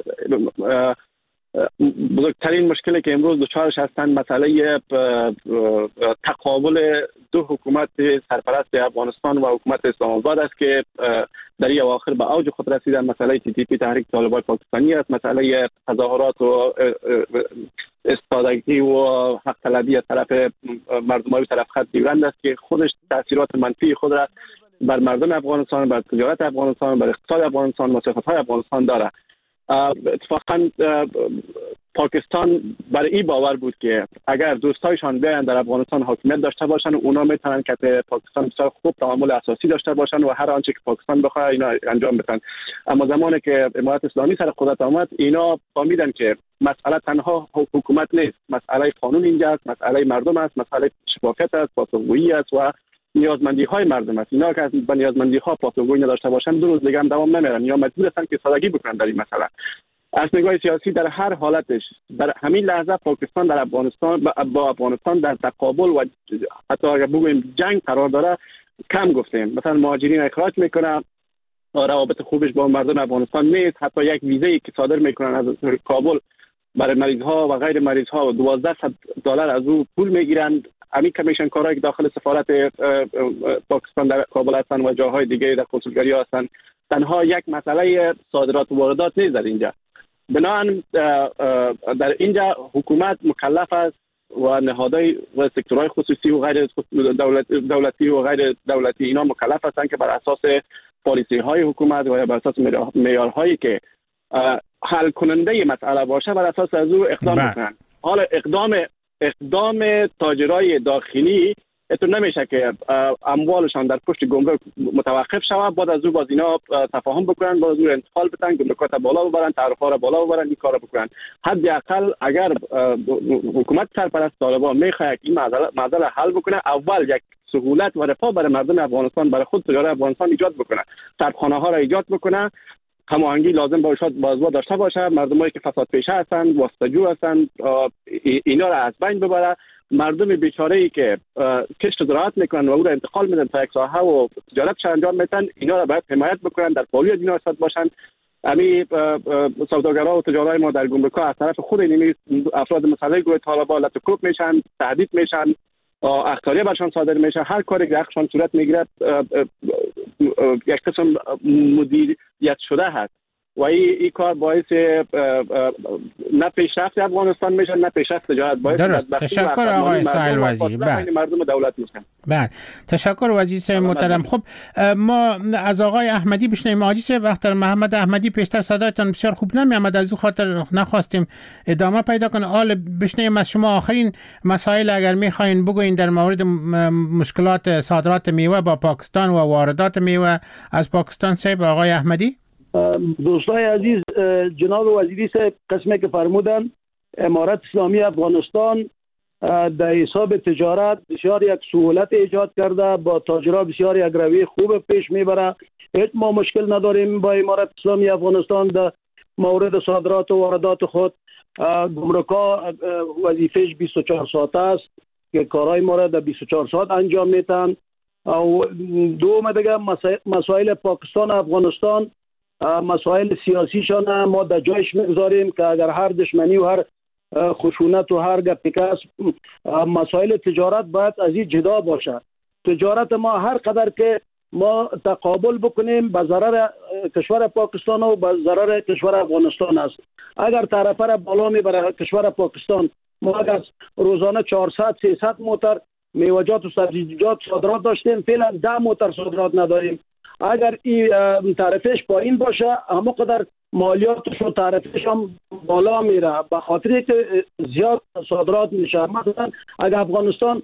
بزرگترین مشکلی که امروز دچارش هستند مسئله تقابل دو حکومت سرپرست افغانستان و حکومت اسلام آباد است که در این اواخر به اوج خود رسیدن. مسئله TTP تحریک طالبان پاکستانی است، مسئله تظاهرات و استادگی و حق طلبی از طرف مردمای طرف خط دیوند است که خودش تاثیرات منفی خود را بر مردم افغانستان، بر تجارت افغانستان، بر اقتصاد افغانستان، مسافرت‌های افغانستان داره. اتفاقا پاکستان برای این باور بود که اگر دوستایشان بیان در افغانستان حاکمیت داشته باشن، اونا میتونن که پاکستان بسیار خوب تعامل اساسی داشته باشن و هر آنچه که پاکستان بخواد اینا انجام بدن. اما زمانی که امارات اسلامی سر قدرت آمد، اینا فهمیدن که مسئله تنها حکومت نیست، مسئله قانون اینجاست، مسئله مردم است، مسئله شفافیت است، پاسخگویی است و نیازمندی های مردم است. اینا که از نیازمندی ها پاسخگویی نداشته باشن، دو روز دیگه هم دوام نمیرن یا مجبور هستن که سادگی بکنن در این مسئله. از نگاه سیاسی در هر حالتش در همین لحظه پاکستان در افغانستان با افغانستان در تقابل و حتی اگر بگوییم جنگ قرار داره. کم گفتیم مثلا مهاجرین اخراج میکنه، روابط خوبش با مردم افغانستان نیست. حتی یک ویزایی که صادر میکنن از کابل برای مریض ها و غیر مریض ها $1200 از او پول میگیرند. همین کمیشن کارهایی که داخل سفارت پاکستان در کابل هستند و جاهای دیگه در کنسولگری ها هستند، تنها یک مسئله صادرات و واردات نیست در اینجا. بنابراین در اینجا حکومت مکلف است و نهادهای و سکتورهای خصوصی و غیر دولتی و غیر دولتی اینا مکلف هستند که بر اساس پالیسی های حکومت و بر اساس معیارهایی که حل کننده مسئله باشه بر اساس از او اقدام کنند. حالا اقدام تاجرای داخلی اتو نمیشه که اموالشان در پشت گمرک متوقف شود، بعد از او باز اینا تفاهم بکنن، باز او انتقال بدن، گمرکات بالا ببرن، تعرفه را بالا ببرن، این کارو بکنن. حداقل اگر حکومت سرپرست طالبان میخواد این مسئله حل بکنه، اول یک سهولت و رفاه برای مردم افغانستان، برای خود تجار افغانستان ایجاد بکنه، صرفخانه ها را ایجاد بکنه، هماهنگی لازم باشه داشته باشه، مردمایی که فساد پیشه هستند، واسطه‌جو هستند، اینا را از بین ببره. مردم بیچاره‌ای که کشت زراعت میکنن و او را انتقال میدن تا یک ساحه و تجارتش انجام میدن، اینا را باید حمایت بکنن، در پالی اینا وسط باشن. همین سوداگرها و تجارای ما در گمرک‌ها از طرف خود این افراد مسلح گروه طالبان لطکوب میشن، تهدید میشن، اخطاریه برشان صادر میشه. هر کاری که حقشان صورت میگیره یک قسم مدیریت شده هست و این کار باعث نه پیشرفت افغانستان میشه نه پیشرفت تجارت.
درست. تشکر آقای سهیل وزیر.
مردم دولت میشن.
بله تشکر وزیر صاحب محترم. خب ما از آقای احمدی بشنویم. حاجی صاحب اختر محمد احمدی پیشتر صدایتان بسیار خوب نمیامد، از این خاطر نخواستیم ادامه پیدا کنه. حالا بشنویم از شما آخرین مسائل اگر میخواین بگوین در مورد مشکلات صادرات میوه با پاکستان و واردات میوه از پاکستان. صاحب آقای احمدی.
دوستای عزیز، جناب وزیری صاحب قسمی که فرمودن امارت اسلامی افغانستان در حساب تجارت بسیار یک سهولت ایجاد کرده، با تاجرها بسیار یک روی خوب پیش میبره. هیچ ما مشکل نداریم با امارت اسلامی افغانستان در مورد صادرات و واردات خود. گمرکا وظیفهش 24 ساعته است که کارهای ما را در 24 ساعت انجام میتن. و دوم دیگه مسائل پاکستان و افغانستان، مسائل سیاسیشان ما در جایش میگذاریم که اگر هر دشمنی و هر خشونت و هر گپیکس، مسائل تجارت باید از این جدا باشه. تجارت ما هر قدر که ما تقابل بکنیم به ضرر کشور پاکستان و به ضرر کشور افغانستان است. اگر طرفه را بالا میبره کشور پاکستان، ما اگر روزانه 400-300 موتر میوه‌جات و سبزیجات صادرات داشتیم، فعلا 10 موتر صادرات نداریم. اگر این تعرفش پایین باشه، همه قدر مالیاتش و تعرفش هم بالا میره، به خاطر که زیاد صادرات میشه. مثلا اگر افغانستان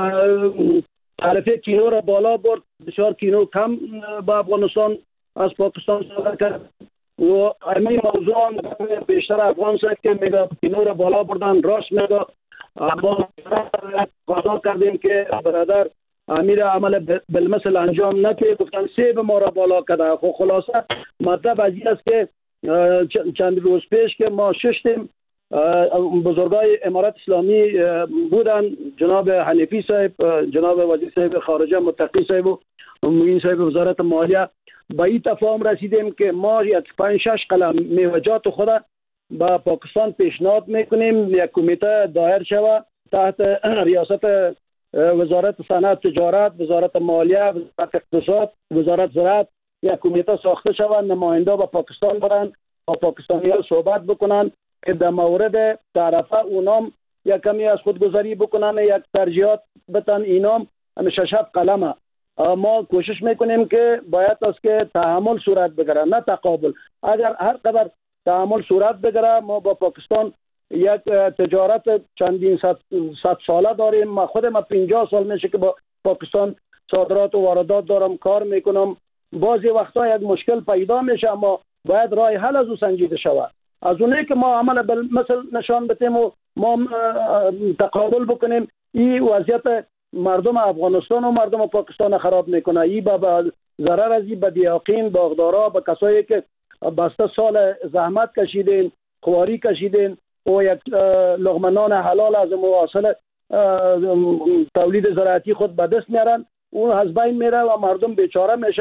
تعرفه کینو را بالا برد، بسیار کینو کم به افغانستان از پاکستان صادر کرد و همین موضوع هم بیشتر افغان سید که میگه کینو را بالا بردن، راست میگه. ما قضا کردیم که برادر امیر عمل بالمثل انجام نکنه، گفتن سیب ما را بالا کرده. خب خلاصه مطلب از این است که چند روز پیش که ما ششتیم بزرگای امارت اسلامی بودن، جناب حنیفی صاحب، جناب وزیر صاحب خارجه متقی صاحب و معین صاحب وزارت مالیه، با این تفاهم رسیدیم که ما 5-6 قلم میوه‌جات خود با پاکستان پیشنهاد میکنیم یک کمیته دایر شود تحت ریاست وزارت صنعت تجارت، وزارت مالیه، وزارت اقتصاد، وزارت زراعت. یک کمیته ساخته شود، نماینده با پاکستان برن، با پاکستانیان صحبت بکنن که در مورد تعرفه اونام یک کمی از خودگذری بکنن، یک ترجیحات بتن. اینام همیشه 6 قلمه. ما کوشش میکنیم که باید است که تحمل صورت بگیره نه تقابل. اگر هر قدر تحمل صورت بگیره، ما با پاکستان یک تجارت چندین صد ساله داریم. ما خودم 50 سال میشه که با پاکستان صادرات و واردات دارم کار میکنم. بعضی وقتا یک مشکل پیدا میشه، اما باید راه حل از او سنجیده شود. از اونایی که ما عمل مثل نشان بدیم و ما تقابل بکنیم، این وضعیت مردم افغانستان و مردم پاکستان خراب میکنه. این با ضرر از این بدیاقین، باغدارا، با کسایی که بسته سال زحمت کشیدین، خواری کشیدین و یک لقمه نان حلال از مواصل تولید زراعتی خود به دست میارن، اون از بین میره و مردم بیچاره میشه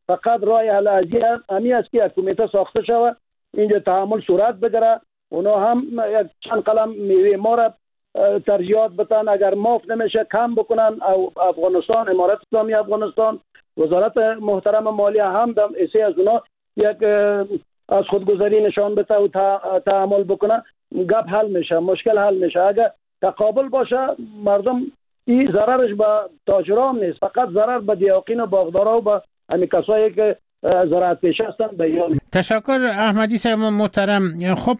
فقط راه حل امی است که یک کمیته ساخته شود، اینجا تعامل صورت بگیره، اونا هم یک چند قلم میوه ما را ترجیحات بتن، اگر معاف نمیشه کم بکنن. او افغانستان، امارت اسلامی افغانستان، وزارت محترم مالیه هم دم ایسی از اونا یک از خودگذری نشان بده و تعامل بکنه، گپ حل میشه، مشکل حل میشه. اگر تقابل باشه مردم این ضررش به تاجران نیست، فقط ضرر به دیاقین و باغدارا و به همین کسایی که زراعت پیشه هستن بیان.
تشکر احمدی صاحب محترم. خب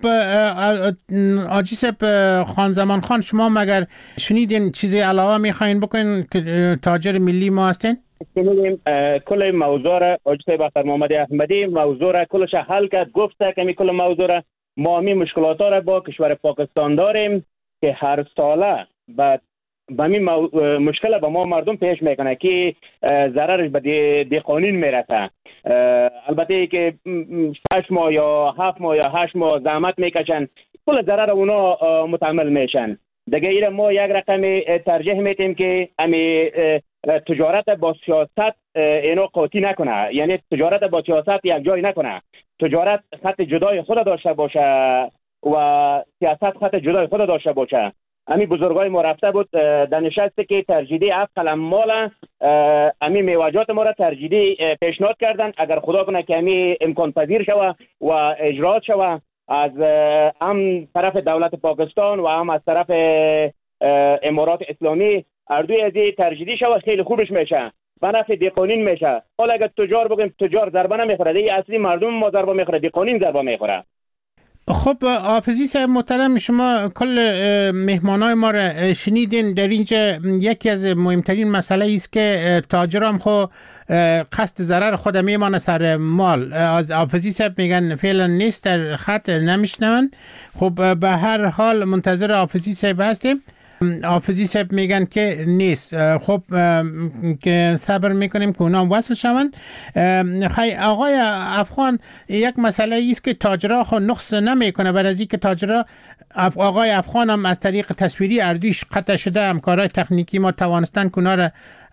آجی صاحب خان زمان خان، شما مگر شنیدین چیزی علاوه میخواین بکنین که تاجر ملی ما هستین؟
شنیدیم کل موضوع را آجی صاحب اختر محمد احمدی موضوع را کلش حل کرد، گفته که کل موضوع را ما همین مشکلات را با کشور پاکستان داریم که هر ساله بعد با همین مشکل با ما مردم پیش میکنه که ضررش به دیقانین میرسه. البته که 6 ماه یا 7 ماه یا 8 ماه زحمت میکشن، کل ضرر اونا متحمل میشن. دیگه ایره ما یک رقم ترجیح میتیم که امی تجارت با سیاست اینو قاطی نکنه، یعنی تجارت با سیاست یک جای نکنه. تجارت خط جدای خود داشته باشه و سیاست خط جدای خود داشته باشه. امی بزرگای ما رفته بود در نشستی که ترجیدی 7 قلم مال امی میواجات ما را ترجیدی پیشنهاد کردن، اگر خدا کنه که امی امکان پذیر شوه و اجرات شوه از هم طرف دولت پاکستان و هم از طرف امارات اسلامی، اردوی از ترجیدی شوه خیلی خوبش میشه، به نفع دیقانین میشه. حالا اگر تجار بگیم تجار ضربه نمیخوره، دیگه اصلی مردم ما ضربه میخوره، دیقانین ضربه میخوره.
خب حافظی صاحب محترم، شما کل مهمانای ما را شنیدین. در اینجا یکی از مهمترین مسئله است که تاجرام خو قصد ضرر خود میمانه سر مال. از حافظی صاحب میگن فعلا نیست، در خط نمیشنون. خب به هر حال منتظر حافظی صاحب هستیم. حافظی صاحب میگن که نیست. خب که صبر میکنیم که اونا وصل شون. خیلی آقای افغان، یک مسئله است که تاجرها خود نقص نمیکنه، برای از اینکه تاجرها آقای افغان هم از طریق تصویری اردویش قطع شده، همکارای تکنیکی ما توانستن که اونا را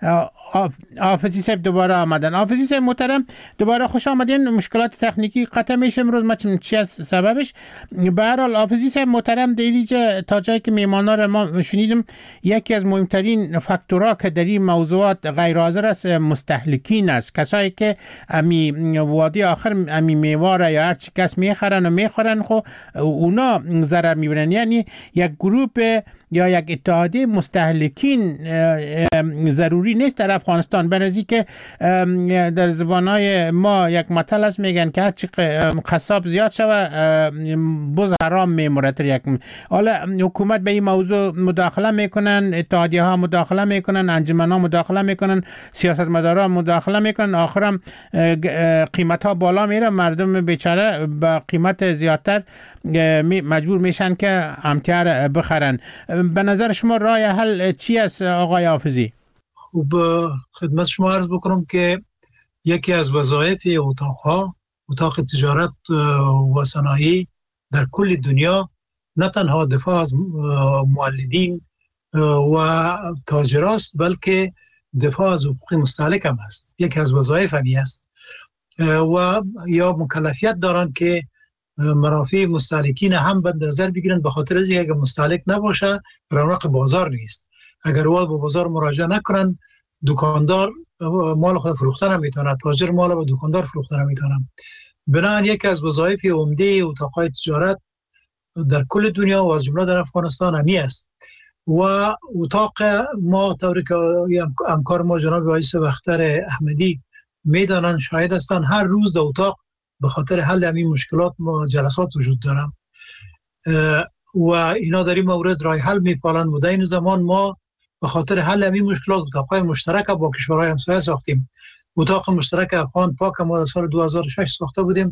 حافظی صاحب دوباره آمدن. حافظی صاحب محترم دوباره خوش آمدین. مشکلات تکنیکی قطع میشه امروز، ما چی از سببش. به هر حال حافظی صاحب محترم، در اینجا تا جایی که میهمانا را ما شنیدیم، یکی از مهمترین فاکتورها که در این موضوعات غیر حاضر است مستهلکین است، کسایی که امی وادی آخر امی میوه یا هر چی کس میخرن و میخورن، خب اونا ضرر میبرن. یعنی یک گروه یا یک اتحادیه مستهلکین ضروری نیست در افغانستان. برای که در زبانهای ما یک متل است، میگن که هرچی قصاب زیاد شوه بز حرام میمورد. حالا حکومت به این موضوع مداخله میکنن، اتحادیه ها مداخله میکنن، انجمن ها مداخله میکنن، سیاستمدارا مداخله میکنن، آخرم قیمت ها بالا میره، مردم بیچاره با قیمت زیادتر مجبور میشن که امتیار بخرن. به نظر شما راه حل چی است آقای حافظی؟
خب خدمت شما عرض بکنم که یکی از وظایف اتاق تجارت و صنایع در کل دنیا نه تنها دفاع از مولدین و تاجراست، بلکه دفاع از حقوق مستهلک هم است. یکی از وظایف همی است و یا مکلفیت دارند که منافع مستهلکین هم به نظر بگیرن، به خاطر از اینکه اگر مستهلک نباشه رونق بازار نیست. اگر واد به بازار مراجعه نکنن، دکاندار مال خود فروختن نمیتونه، تاجر مال به دکاندار فروختن نمیتونه. بنابراین یکی از وظایف عمده اتاقهای تجارت در کل دنیا و از جمله در افغانستان همی است. و اتاق ما طوری که همکار ما جناب آقای اختر احمدی میدانن، شاهد هستن، هر روز در اتاق به خاطر حل همین مشکلات ما جلسات وجود دارم و اینا در این مورد راه حل میپالن. و در این زمان ما به خاطر حل همین مشکلات اتاقهای مشترک با کشورهای همسایه ساختیم. اتاق مشترک افغان پاک ما در سال 2006 ساخته بودیم،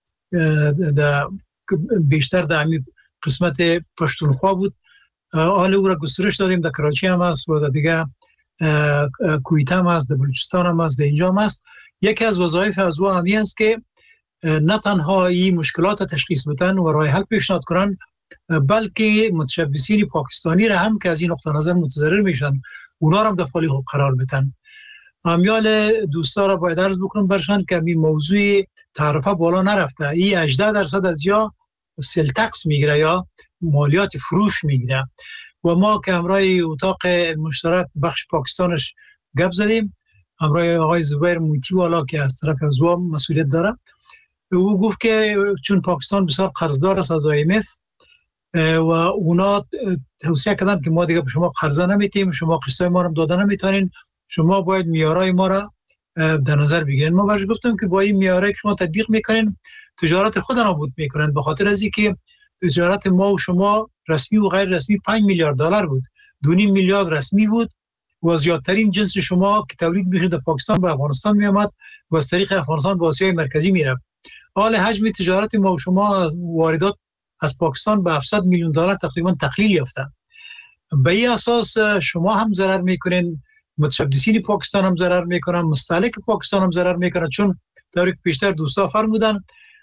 بیشتر در همین قسمت پشتونخوا بود. حال او را گسترش دادیم، در کراچی هم هست و در دیگه کویت هم هست، در بلوچستان هم هست، در اینجا هم هست. یکی از وظایف از او همی است که نه تنها این مشکلات تشخیص بدن و راه حل پیشنهاد کنن، بلکه متشبثین پاکستانی را هم که از این نقطه نظر متضرر میشن اونا را هم در فعال حقوق قرار بدن. امیال دوستا را باید عرض بکنم برشان که این موضوع تعرفه بالا نرفته. این 18% از یا سیل تکس میگیره یا مالیات فروش میگیره و ما که همراه اتاق مشترک بخش پاکستانش گپ زدیم، همراه آقای زبیر موتی والا که از طرف ازوا مسئولیت داره، او گفت که چون پاکستان بسیار قرضدار است از IMF و اونا توصیه کردن که ما دیگه به شما قرضه نمیتیم، شما قسطای ما رو داده نمیتونین، شما باید معیارهای ما را در نظر بگیرین. ما برش گفتم که با این معیارایی که شما تطبیق میکنین تجارت خود نابود میکنن، به خاطر از اینکه تجارت ما و شما رسمی و غیر رسمی 5 میلیارد دلار بود، 2.5 میلیارد رسمی بود و زیادترین جنس شما که تولید میشد در پاکستان به افغانستان میآمد و از طریق افغانستان به آسیای مرکزی میرفت. حال حجم تجارت ما و شما واردات از پاکستان به 700 میلیون دلار تقریبا تقلیل یافته. به این اساس شما هم ضرر میکنین، متشبثین پاکستان هم ضرر میکنن، مستهلک پاکستان هم ضرر میکنن، چون طوری که پیشتر دوستا فرمودن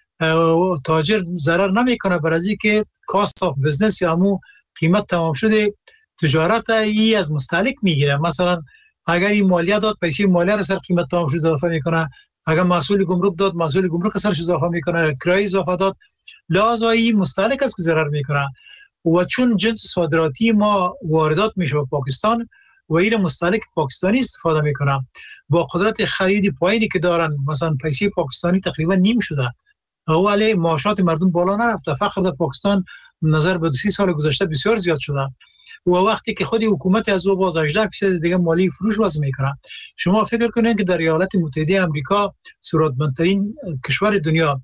تاجر ضرر نمیکنه برای اینکه کاست آف بزنس یا همون قیمت تمام شده تجارت ای از مستهلک میگیره. مثلا اگر این مالیه داد پیسه مالیه رو سر قیمت تمام شده اضافه میکنه، اگر مسئول گمرک داد مسئول گمرک سرش اضافه میکنه، کرایه اضافه داد، لازم این مستهلک است که ضرر میکنه. و چون جنس صادراتی ما واردات میشه به پاکستان و این مستهلک پاکستانی استفاده میکنه، با قدرت خرید پایینی که دارن، مثلا پیسه پاکستانی تقریبا نیم شده، ولی معاشات مردم بالا نرفته. فقر در پاکستان نظر به 30 سال گذشته بسیار زیاد شده و وقتی که خودی حکومت از او باز 18% دیگه مالی فروش وضع میکنه. شما فکر کنین که در ایالات متحده آمریکا ثروتمندترین کشور دنیا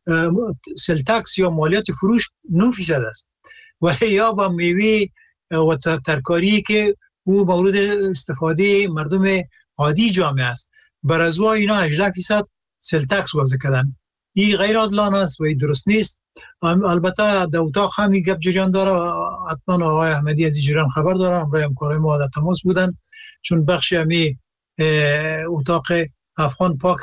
سیل تکس یا مالیات فروش 9% است، ولی یا با میوه و ترکاری که او مورد استفاده مردم عادی جامعه است، بر از اینا 18% سیل تکس وضع کردن. این غیر عادلانه است و این درست نیست. البته در اتاق همین گپ جریان داره، حتما آقای احمدی از جریان خبر داره، همراه همکارای ما در تماس بودن، چون بخش همی اتاق افغان پاک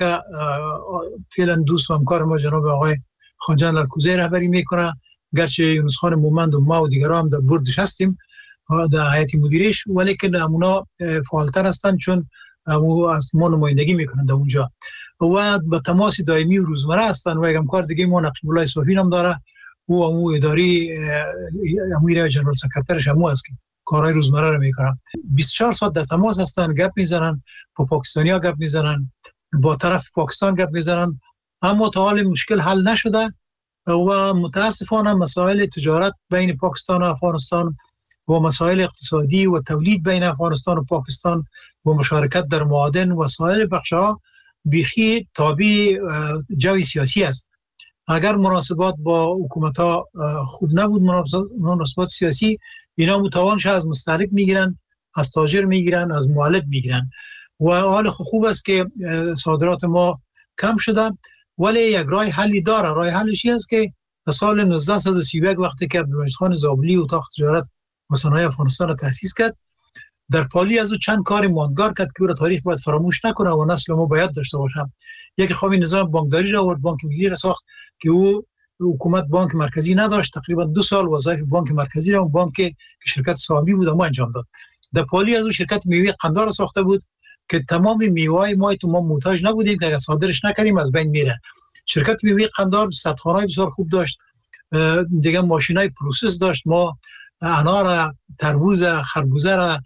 فعلا دوست و همکار ما جناب آقای خانجان لرکوزی رهبری میکنه، گرچه یونس خان مومند و ما و دیگران هم در بردش هستیم در هیئت مدیرش، ولیکن اونا فعالتر هستن چون از ما نمایندگی میکنن در اونجا و با تماس دائمی و روزمره هستن. و یک همکار دیگه ما نقیب الله اصفهانی هم داره، او همو اداری امیر جنرال سکرترش همو است که کارهای روزمره رو میکنن. 24 ساعت در تماس هستن، گپ میزنن، با پاکستانی‌ها گپ میزنن، با طرف پاکستان گپ میزنن، اما تا حال مشکل حل نشده و متاسفانه مسائل تجارت بین پاکستان و افغانستان و مسائل اقتصادی و تولید بین افغانستان و پاکستان و مشارکت در معادن و سایر بخش‌ها بیخی تابع جوی سیاسی است. اگر مناسبات با حکومت‌ها خوب نبود، مناسبات سیاسی، اینا متوانش از مستهلک میگیرن، از تاجر میگیرن، از مولد میگیرن و حال خوب است که صادرات ما کم شده، ولی یک راه حلی داره. راه حلش این است که در سال 1931 وقتی که عبدالمجید خان زابلی اتاق تجارت و صنایع افغانستان را تأسیس کرد، در پالی از او چند کار ماندگار کرد که او را تاریخ باید فراموش نکنه و نسل ما باید داشته باشه. یکی خوابی نظام بانکداری را آورد، بانک ملی را ساخت که او حکومت بانک مرکزی نداشت، تقریبا 2 سال وظایف بانک مرکزی را، بانک که شرکت سهامی بود ما انجام داد. در پالی از او شرکت میوه قندار را ساخته بود که تمام میوه‌های ما تو ما محتاج نبودیم که اگه صادرش نکردیم از بین میره. شرکت میوه قندار صدخانه‌ای بسیار خوب داشت، دیگه ماشینای پروسس داشت، ما انار، تربوز، خربوزه را،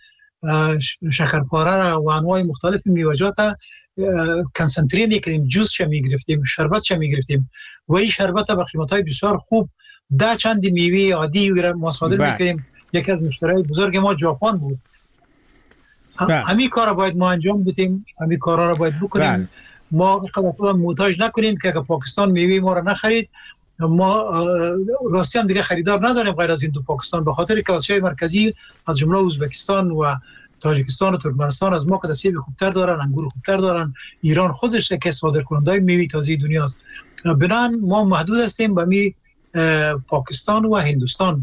شکرپاره را و انواع مختلف میوه‌جات کنسنتری می‌کردیم، جوسش می‌گرفتیم، شربتش می‌گرفتیم و این شربت به قیمت‌های بسیار خوب 10 چند میوه عادی ما صادر می‌کردیم. یکی از مشتریای بزرگ ما ژاپن بود. همین کارا باید ما انجام بدیم، همین کارا را باید بکنیم. ما خودمون محتاج نکنیم که اگه پاکستان میوه ما را نخرید، ما راستی هم دیگه خریدار نداریم غیر از این دو پاکستان، به خاطر که آسیای مرکزی از جمله ازبکستان و تاجیکستان و ترکمنستان از ما که سیب خوبتر دارن، انگور خوبتر دارن، ایران خودش که صادر کننده میوه تازه دنیاست. بنان ما محدود هستیم به می پاکستان و هندوستان.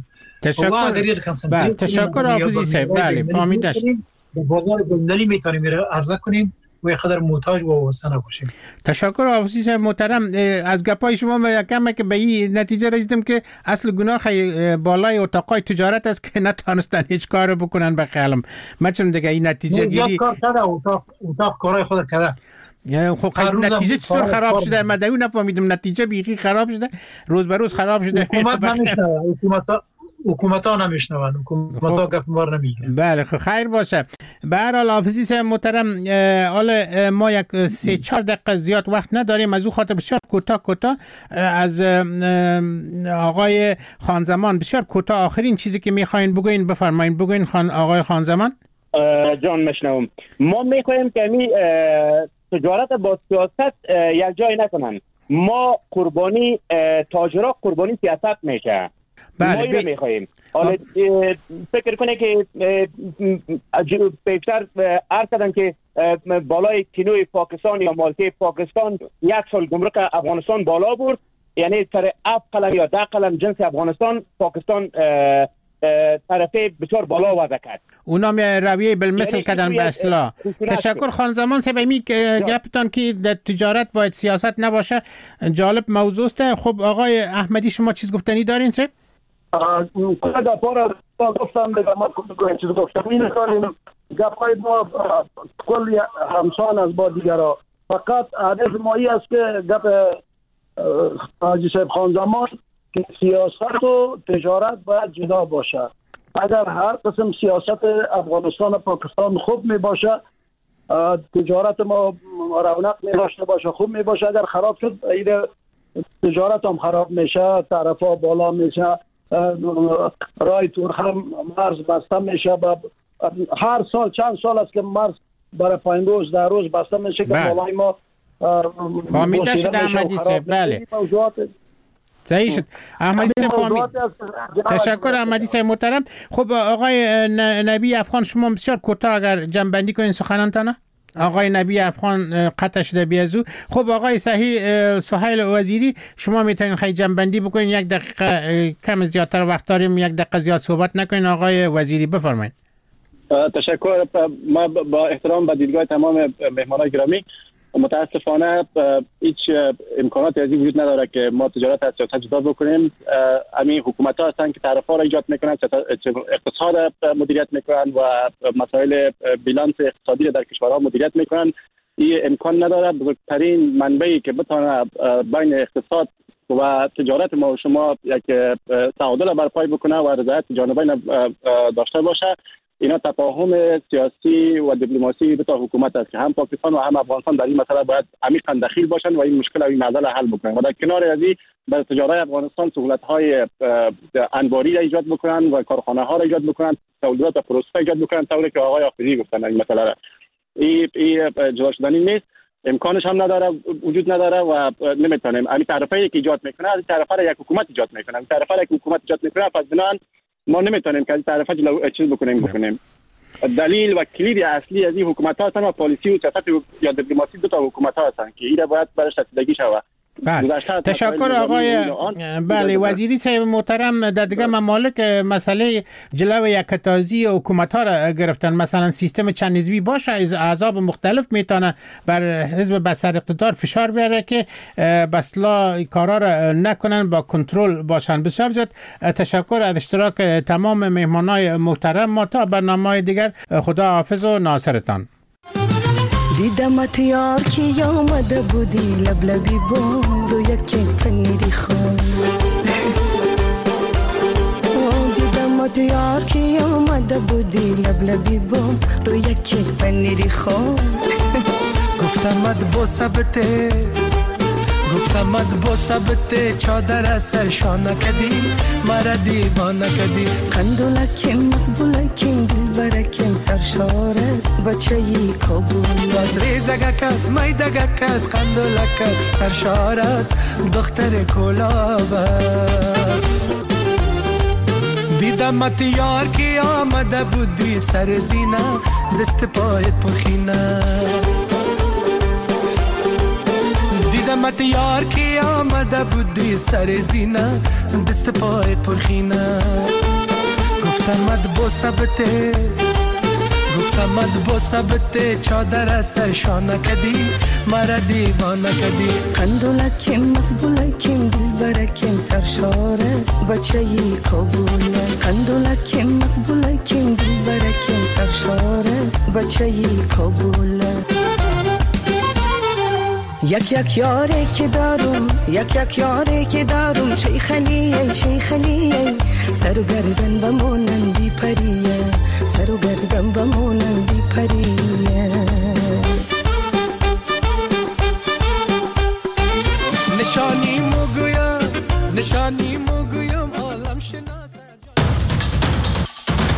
تشکر حافظی صاحب. بله فهمیدش.
به بازار بین‌المللی میتونیم عرضه کنیم و قدر محتاج و وابسته نباشیم.
تشکر آفیس محترم. از گپای شما یکم که به این نتیجه رسیدم که اصل گناه بالای اتاقای تجارت است که نتونستن هیچ کار بکنن. به خیالم من چون دیگه این نتیجه گیری
کار کرده، اتاق کارهای خود کرده.
خب نتیجه چطور خراب شده؟ من دیگه نفهمیدم. نتیجه بیخی خراب شده، روز به روز خراب شده.
حکومت نمیشنوه، حکومت ها نمیشنون، حکومت ها گپ ما رو نمیگیرن.
بله خیر باشه. به هر حال آفیس محترم، حالا ما یک 3-4 دقیقه زیاد وقت نداریم، از او خاطر بسیار کوتاه از آقای خانزمان بسیار کوتاه آخرین چیزی که میخواین بگوین بفرمایین. بگوین آقای خانزمان.
جان مشنوم. ما میخوایم که می تجارت با سیاست یک جای نکنن. ما قربانی تاجرها قربانی سیاست میشه.
بله
ما اینو میخواییم. حالا فکر کنه که پیشتر عرض کردن که بالای کینوی پاکستان یا مالکه پاکستان 1 سال گمرک افغانستان بالا برد، یعنی سر 7 قلم یا 10 قلم جنس افغانستان پاکستان طرفه بسیار بالا وضع کرد.
اونا رویه بالمثل کردن به اصطلاح. تشکر خانزمان صاحب. امی گپتان که در تجارت باید سیاست نباشه جالب موضوع است. خب آقای احمدی شما چیز گفتنی دارین صاحب؟
کلا پارا گفتم دیگه ما چیز گفتم این کاریم گپای ما کلی همسان از با دیگرها، فقط هدف مایی است که گپ حاجی صاحب خانزمان که سیاست و تجارت باید جدا باشه. اگر هر قسم سیاست افغانستان و پاکستان خوب می باشه، تجارت ما رونق می داشته باشه، خوب می باشه. اگر خراب شد تجارت هم خراب میشه، طرفا بالا میشه، رای تورخم مرز بسته میشه. هر سال چند سال است که مرز برای 5 روز 10 روز بسته میشه که بالای ما
فهمیده شده احمدی صاحب. بله صحیح شد احمدی صاحب. تشکر احمدی صاحب محترم. خب آقای نبی افغان شما بسیار کوتاه اگر جنبندی کنین سخنانتانه. آقای نبی افغان قطع شده بیازو. خب آقای سهیل وزیری شما میتونین خیلی جنبندی بکنین. 1 دقیقه کم زیادتر وقت داریم، 1 دقیقه زیاد صحبت نکنین. آقای وزیری بفرمایید.
تشکر. ما با احترام به دیدگاه تمام مهمانان گرامی، متاسفانه هیچ امکاناتی از این وجود نداره که ما تجارت از سیاست جدا بکنیم. همین حکومت ها هستن که طرفا را ایجاد میکنن، اقتصاد مدیریت میکنن و مسائل بیلانس اقتصادی را در کشورها مدیریت میکنن. این امکان نداره. بزرگترین منبعی که بتونه بین اقتصاد و تجارت ما و شما یک تعادل برپای بکنه و رضایت جانبین داشته باشه، اینا تفاهم سیاسی و دیپلماسی دو تا حکومت است که هم پاکستان و هم افغانستان در این مسئله باید عمیقاً دخیل باشن و این مشکل و این معضل حل بکنن و در کنار از این برای تجارت افغانستان سهولت‌های انباری را ایجاد بکنن و کارخانه‌ها را ایجاد بکنن، سهولت و پروسه ایجاد بکنن، طوری که آقای آخری گفتن این مسئله را. این جدا شدنی نیست، امکانش هم نداره، وجود نداره و نمیتونیم. این طرفی که ایجاد میکنه از طرف را یک حکومت ایجاد میکنه، این طرف را یک حکومت ایجاد میکنه، پس بنابراین ما نمیتونیم که از طرف چیز بکنیم. دلیل و کلید اصلی از این حکومت ها هستن و پالیسی و سیاست یا دیپلماسی دو تا حکومت ها هستن که این باید برش رسیدگی شود.
بله. تشکر آقای بله وزیری صاحب محترم. در دیگه ممالک مسئله جلو یکتازی حکومت ها را گرفتن، مثلا سیستم چند حزبی باشه، از احزاب مختلف میتونه بر حزب بسر اقتدار فشار بیاره که بسلا کارا را نکنن، با کنترل باشن. بسیار زیاد تشکر از اشتراک تمام مهمانای محترم. ما تا برنامه دیگر خدا حافظ و ناصرتان.
دیدمت یار کی آمده بودی لبلبی بود و یکی پنیری خون. دیدمت یار کی آمده بودی لبلبی بود و یکی پنیری خون.
گفتمت با ثبته چادر از سرشانه کدی مرا دیوانه کدی.
قندولکیم مقبولکیم دلبرکیم سرشار است بچه‌ی کابل.
باز ریزگک است میدگک است قندولک است سرشار است دختر کلاب است. دیدمت یار کی آمده بودی سر زینه دست پایت پرخینه. دیدمت یار کی آمده بودی سر زینه دست پایت پرخینه. گفتمت با ثبته غمت با ثبت چادر سرشانه کدی مرا دیوانه کدی
قندولکیم مقبولکیم دلبرکیم سرشار است بچه ی کابل قندولکیم مقبولکیم دلبرکیم سرشار است بچه ی کابل یک یاری که دارم یک یاری که دارم شیخ علیه سر و گردن بمونندی